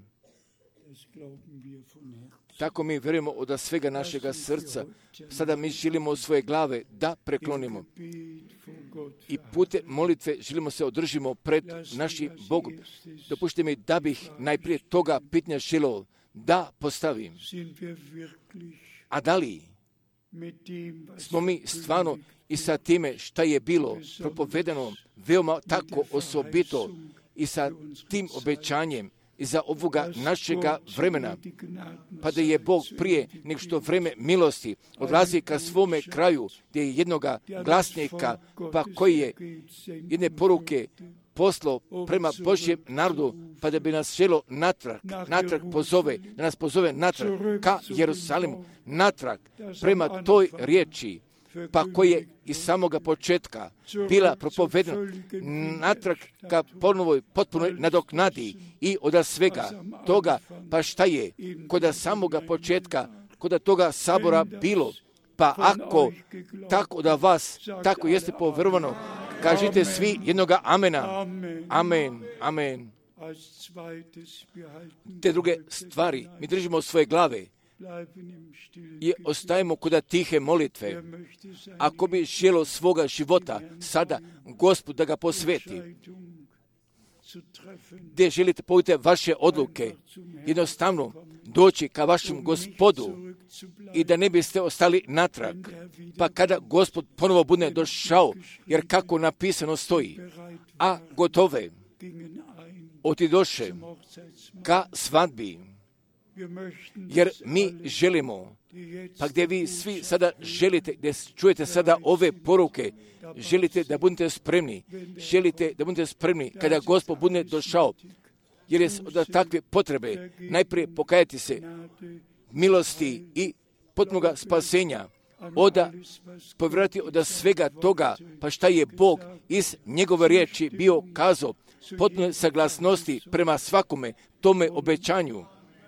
Tako mi vjerujemo od svega našega srca. Sada mi želimo svoje glave da preklonimo. I putem molitve želimo se održimo pred našim Bogom. Dopušte mi da bih najprije toga pitanja želio da postavim. A da li smo mi stvarno i sa time šta je bilo propovedano veoma tako osobito i sa tim obećanjem i za ovoga našega vremena, pa da je Bog prije nego što vreme milosti odlazi ka svome kraju, gdje je jednoga glasnika, pa koji je jedne poruke poslao prema Božjem narodu, pa da bi nas želo natrag pozove, da nas pozove natrag ka Jerusalimu, natrag prema toj riječi, pa koji je iz samoga početka bila propovedena, natrag ka ponovoj potpunoj nadoknadi i od svega toga, pa šta je kod samoga početka, kod toga sabora bilo, pa ako tako da vas tako jeste povjerovano, kažite svi jednoga amena. Amen, amen. Te druge stvari, mi držimo svoje glave i ostajemo kod tihe molitve. Ako bi želo svoga života sada Gospod da ga posveti, gdje želite povite vaše odluke, jednostavno doći ka vašem Gospodu i da ne biste ostali natrag. Pa kada Gospod ponovo bude došao, jer kako napisano stoji, a gotove otidoše ka svadbi, jer mi želimo, pa gdje vi svi sada želite, gdje čujete sada ove poruke, želite da budete spremni kada Gospod bude došao, jer je od takve potrebe najprije pokajati se milosti i potpunoga spasenja, povjerovati od svega toga, pa šta je Bog iz njegove riječi bio kazao, potpune saglasnosti prema svakome tome obećanju.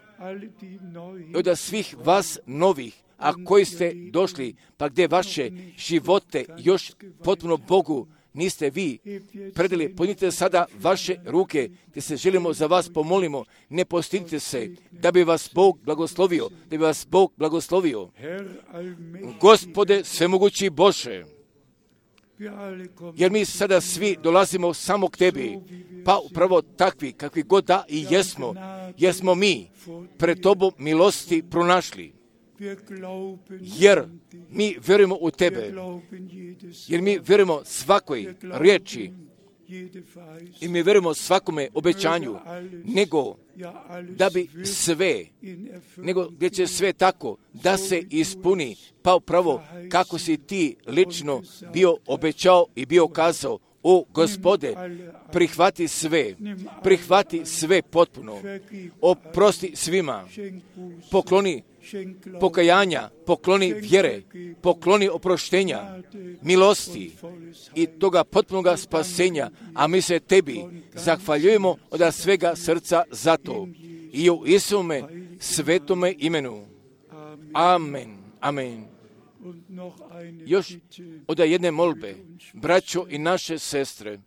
Od svih vas novih, a koji ste došli, pa gdje vaše živote još potpuno Bogu niste vi predali, podnite sada vaše ruke, gdje se želimo za vas pomolimo, ne postidite se, da bi vas Bog blagoslovio. Gospode svemogući Bože, jer mi sada svi dolazimo samo k tebi, pa upravo takvi kakvi god da i jesmo mi pred tobom milosti pronašli, jer mi vjerujemo u tebe, jer mi vjerujemo svakoj riječi i mi vjerujemo svakome obećanju, nego da bi gdje će sve tako da se ispuni, pa upravo kako si ti lično bio obećao i bio kazao. O Gospode, prihvati sve potpuno, oprosti svima, pokloni pokajanja, pokloni vjere, pokloni oproštenja, milosti i toga potpunoga spasenja, a mi se tebi zahvaljujemo od svega srca za to i u Isume svetome imenu. Amen, amen. Još od jedne molbe, braćo i naše sestre,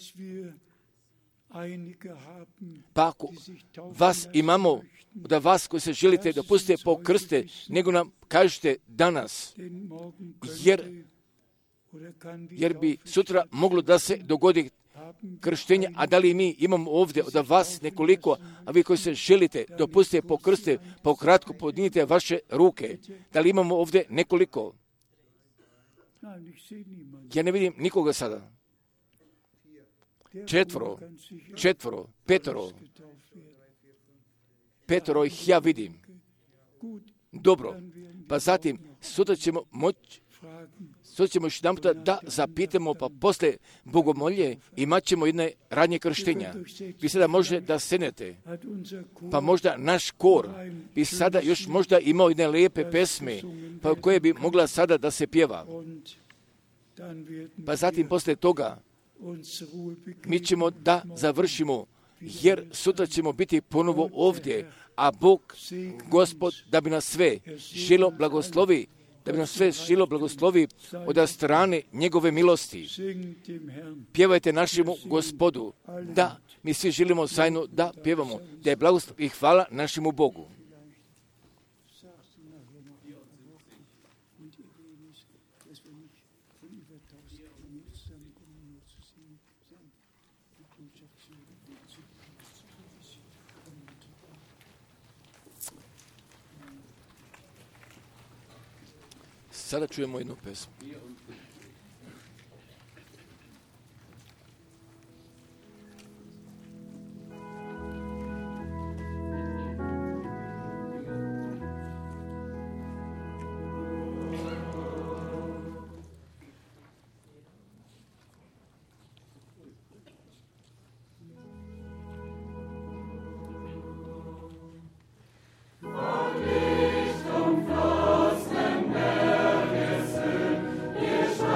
pa ako vas imamo, da vas koji se želite da pustite pokrste, nego nam kažete danas, jer bi sutra moglo da se dogodi krštenja, a da li mi imamo ovdje od vas nekoliko, a vi koji se želite, dopustite pokrste, pokratko podignite vaše ruke. Da li imamo ovdje nekoliko? Ja ne vidim nikoga sada. 4, 5 ih ja vidim. Dobro, pa zatim sutra ćemo još jedan puta da zapitamo, pa posle bogomolje imat ćemo jedne radnje krštenja. Vi sada možete da senete, pa možda naš kor bi sada još možda imao jedne lijepe pesme, pa koje bi mogla sada da se pjeva. Pa zatim posle toga mi ćemo da završimo, jer sutra ćemo biti ponovo ovdje, a Bog, Gospod, da bi nas sve žilo blagoslovi, od strane njegove milosti. Pjevajte našemu Gospodu, da mi svi želimo zajedno da pjevamo, da je blagoslov i hvala našemu Bogu. Sada čujemo jednu pesmu. Yes,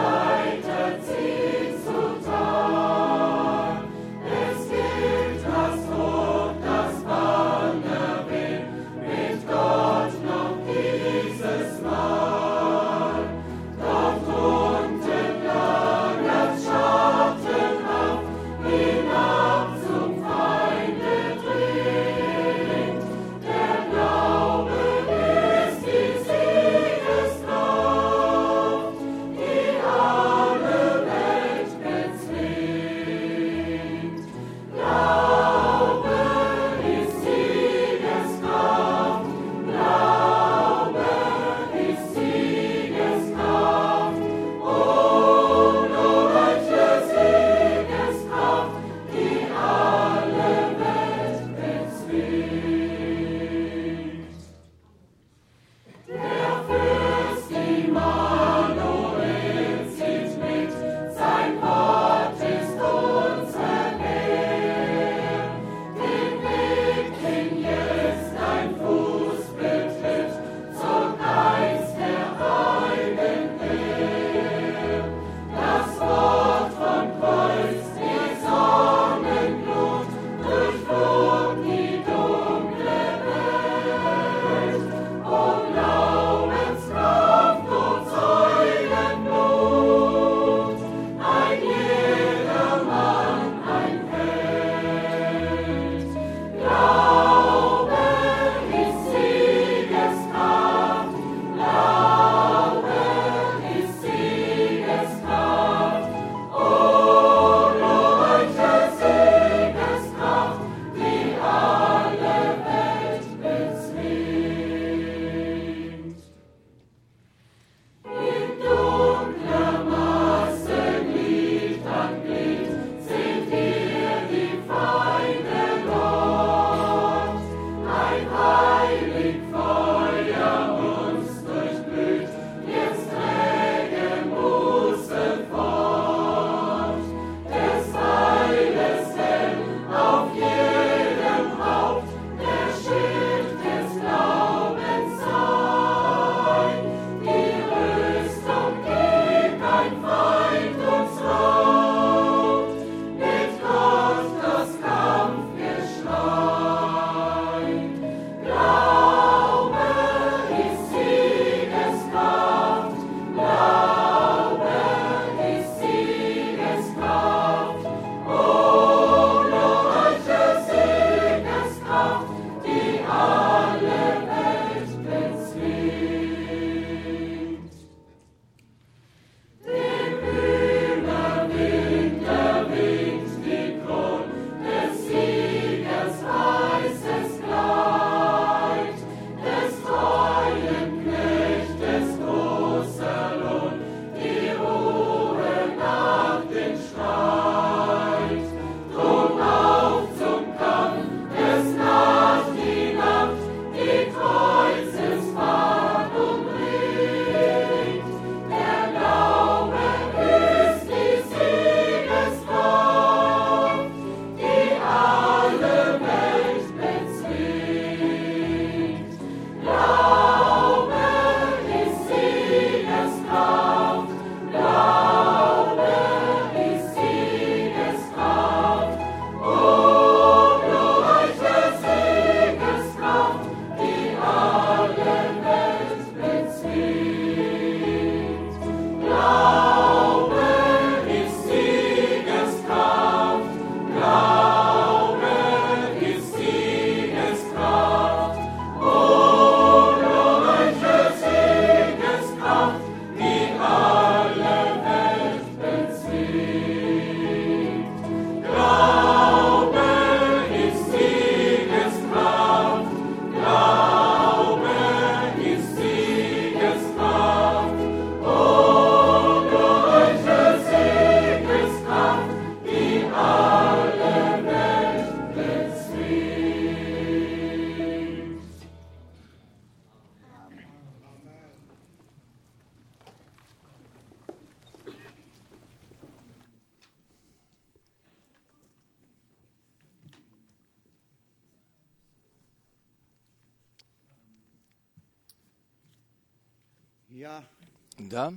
Da,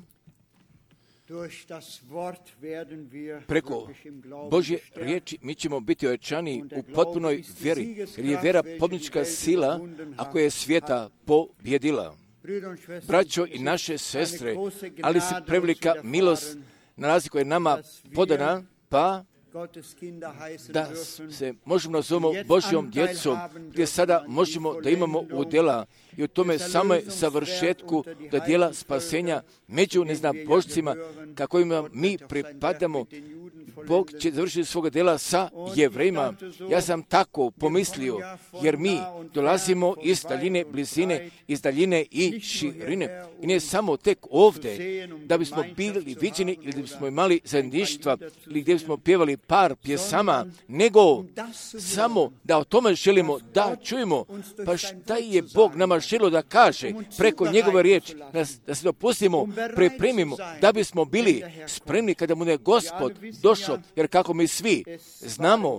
preko Božje riječi mi ćemo biti ojačani u potpunoj vjeri, jer je vjera pobjednička sila, ako je svijeta pobjedila. Braćo i naše sestre, ali se prevelika milost nalazi koja je nama podana, pa da se možemo nazovemo Božjom djecom, gdje sada možemo da imamo udjela i u tome samoj završetku da djela spasenja među neznabošcima kako ima mi pripadamo. Bog će završiti svoga djela sa Jevrejima. Ja sam tako pomislio, jer mi dolazimo iz daljine, blizine, iz daljine i širine. I ne samo tek ovdje, da bismo bili viđeni ili da bismo imali zajedništva ili gdje bismo pjevali par pjesama, nego samo da o tome želimo da čujemo. Pa šta je Bog nama želio da kaže preko njegove riječi, da se dopustimo, pripremimo, da bismo bili spremni kada mu je Gospod došao, jer kako mi svi znamo,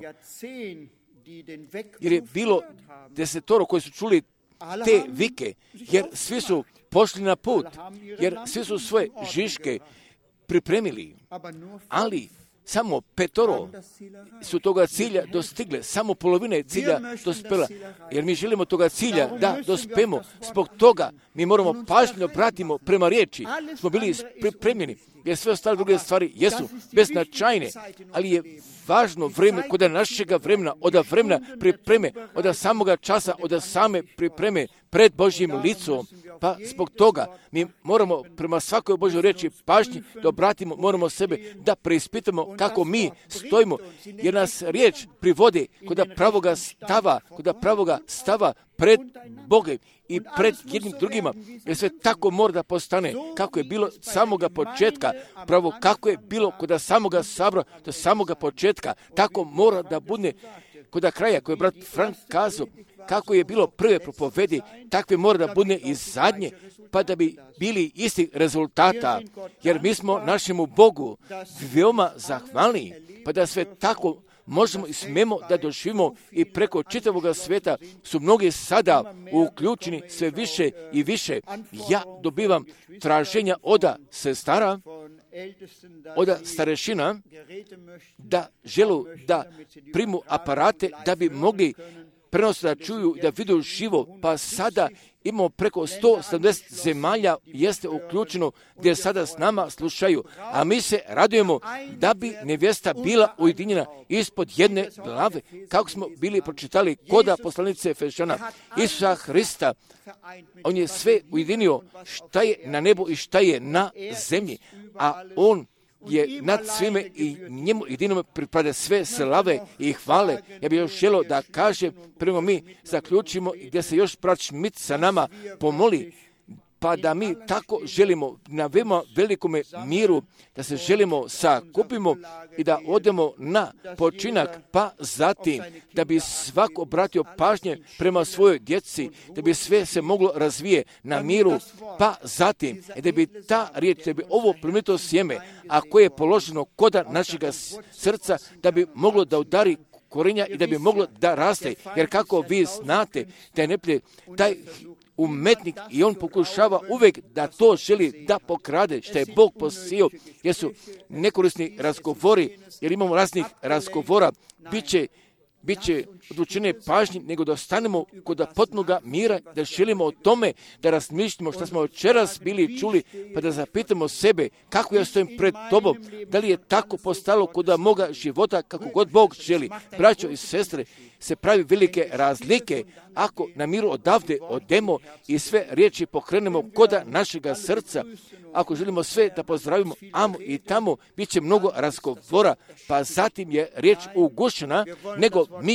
jer je bilo 10 koji su čuli te vike, jer svi su pošli na put, jer svi su svoje žiške pripremili, ali samo 5 su toga cilja dostigle, samo polovina cilja dospela, jer mi želimo toga cilja da dospemo. Zbog toga mi moramo pažljivo pratimo prema riječi, smo bili pripremljeni, jer sve ostale druge stvari jesu beznačajne, ali je važno vrijeme kod našega vremena, od vremena pripreme, od samoga časa, od same pripreme pred Božjim licom. Pa zbog toga mi moramo prema svakoj Božjoj riječi pažnji da obratimo, moramo sebe da preispitamo kako mi stojimo, jer nas riječ privodi kod pravoga stava pred Bogom i pred jednim drugima, jer sve tako mora da postane kako je bilo samoga početka, pravo kako je bilo kod samoga sabora do samoga početka, tako mora da bude kod kraja, koji je brat Frank kazao, kako je bilo prve propovedi, takve mora da bude i zadnje, pa da bi bili isti rezultata, jer mi smo našemu Bogu veoma zahvalni, pa da sve tako možemo i smemo da doživimo i preko čitavoga svijeta su mnogi sada uključeni sve više i više. Ja dobivam traženja od sestara, od starešina, da želu da primu aparate da bi mogli prenositi da čuju, da vidu živo, pa sada imamo preko 170 zemalja jeste uključeno gdje sada s nama slušaju, a mi se radujemo da bi nevjesta bila ujedinjena ispod jedne glave, kako smo bili pročitali koda poslanice Efešana. Isusa Hrista, on je sve ujedinio šta je na nebu i šta je na zemlji, a on je nad svime i njemu jedinom pripada sve slave i hvale. Ja bih još želio da kažem, prvo mi zaključimo gdje se još brat Schmidt sa nama pomoli, pa da mi tako želimo na veoma velikome miru, da se želimo sakupimo i da odemo na počinak, pa zatim da bi svako obratio pažnje prema svojoj djeci, da bi sve se moglo razvije na miru, pa zatim da bi ta riječ, da bi ovo plemenito sjeme, a koje je položeno koda našega srca, da bi moglo da udari korenja i da bi moglo da raste, jer kako vi znate, da je neprijatelj taj umetnik i on pokušava uvijek da to želi da pokrade što je Bog posio, jer su nekorisni razgovori, jer imamo raznih razgovora, bit će odlučene pažnje, nego da ostanemo kod potpunoga mira, da želimo o tome, da razmišljamo što smo večeras bili čuli, pa da zapitamo sebe kako ja stojim pred tobom, da li je tako postalo kod moga života kako god Bog želi. Braćo i sestre, se pravi velike razlike ako na miru odavde odemo i sve riječi pokrenemo koda našega srca. Ako želimo sve da pozdravimo amo i tamo, bit će mnogo razgovora, pa zatim je riječ ugušena, nego mi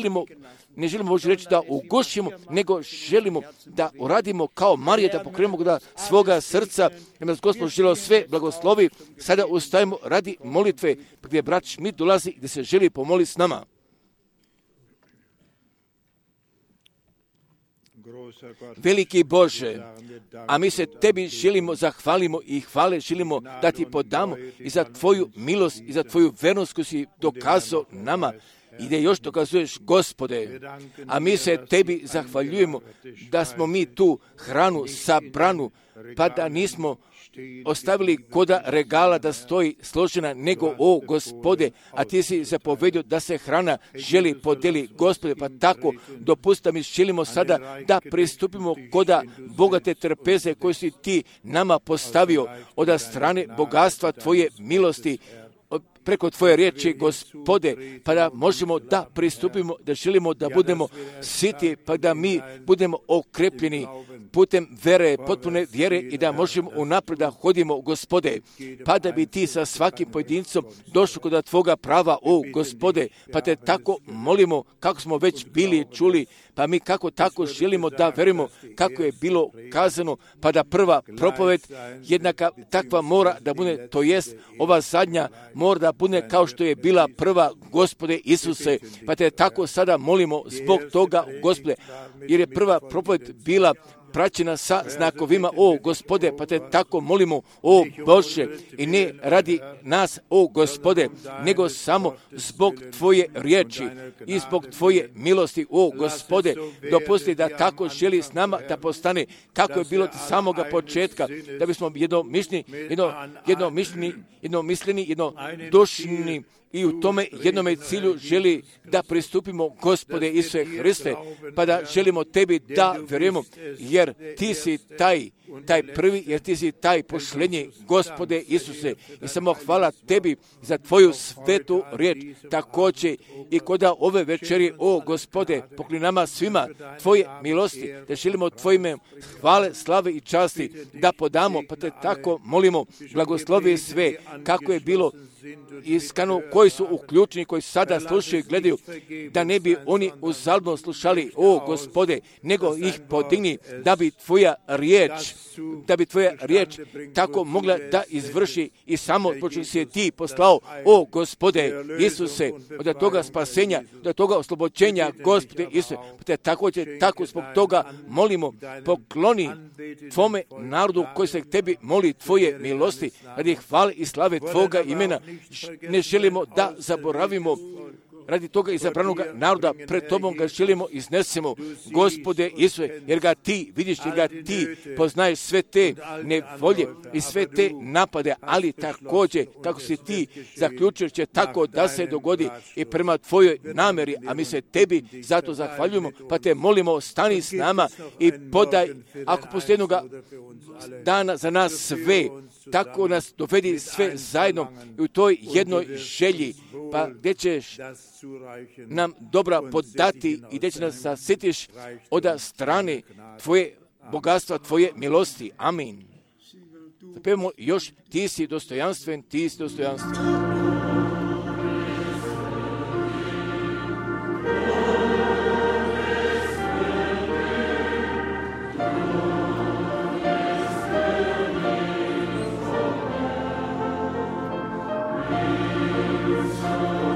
ne želimo možda reći da ugušimo, nego želimo da uradimo kao Marija, da pokrenemo da svoga srca, jer nas Gospod želeo sve blagoslovi. Sada ustajemo radi molitve, gdje brat Schmidt dolazi, gdje se želi pomoliti s nama. Veliki Bože, a mi se tebi želimo, zahvalimo i hvale želimo da ti podamo i za tvoju milost i za tvoju vernost koju si dokazao nama i da još dokazuješ, Gospode. A mi se tebi zahvaljujemo da smo mi tu hranu sabranu pa da nismo ostavili koda regala da stoji složena, nego, o Gospode, a ti si zapovedio da se hrana želi podeli, Gospode, pa tako dopusti mi želimo sada da pristupimo koda bogate trpeze koje si ti nama postavio od strane bogatstva tvoje milosti, preko tvoje riječi, Gospode, pa da možemo da pristupimo, da želimo da budemo siti, pa da mi budemo okrepljeni putem vere, potpune vjere i da možemo unaprijed da hodimo, Gospode, pa da bi ti sa svakim pojedincom došao kod tvoga prava, o Gospode, pa te tako molimo, kako smo već bili čuli, pa mi kako tako želimo da verujemo kako je bilo kazano, pa da prva propoved jednaka takva mora da bude, to jest ova zadnja mora da bude kao što je bila prva, Gospode Isuse, pa te tako sada molimo zbog toga, Gospode, jer je prva propoved bila praćena sa znakovima, o Gospode, pa te tako molimo, o Bože, i ne radi nas, o Gospode, nego samo zbog tvoje riječi i zbog tvoje milosti, o Gospode, dopusti da tako želi s nama da postane kako je bilo od samoga početka, da bismo jednomišljeni, jednodušni i u tome jednome cilju želi da pristupimo, Gospode Isuse Hriste, pa da želimo tebi da vjerujemo, jer ti si taj prvi, jer ti si taj pošlenji, Gospode Isuse, i samo hvala tebi za tvoju svetu riječ, također i koda ove večeri, o Gospode, pokli nama svima tvoje milosti, da želimo tvojime hvale, slave i časti da podamo, pa te tako molimo, blagoslovi sve, kako je bilo iskano, koji su uključeni, koji sada slušaju i gledaju, da ne bi oni uzaludno slušali, o Gospode, nego ih podigni, da bi tvoja riječ tako mogla da izvrši i samo počeo si je ti poslao, o Gospode Isuse, od toga spasenja, od toga oslobođenja, Gospode Isuse, te tako zbog toga molimo, pokloni tvome narodu koji se tebi moli tvoje milosti, radi hvale i slave tvoga imena. Ne želimo da zaboravimo radi toga izabranog naroda, pred tobom ga želimo iznesemo, Gospode Isuse, jer ga ti vidiš, jer ga ti poznaješ sve te nevolje i sve te napade, ali također, kako si ti zaključio, će tako da se dogodi i prema tvojoj namjeri, a mi se tebi zato zahvaljujemo, pa te molimo, stani s nama i podaj, ako postoji jednoga dana za nas sve, tako nas dovedi sve zajedno i u toj jednoj želji, pa gdje ćeš nam dobra podati i gdje će nas zasjetiš od strane tvoje bogatstva, tvoje milosti. Amin. Zapevamo još, ti si dostojanstven, ti si dostojanstven. Oh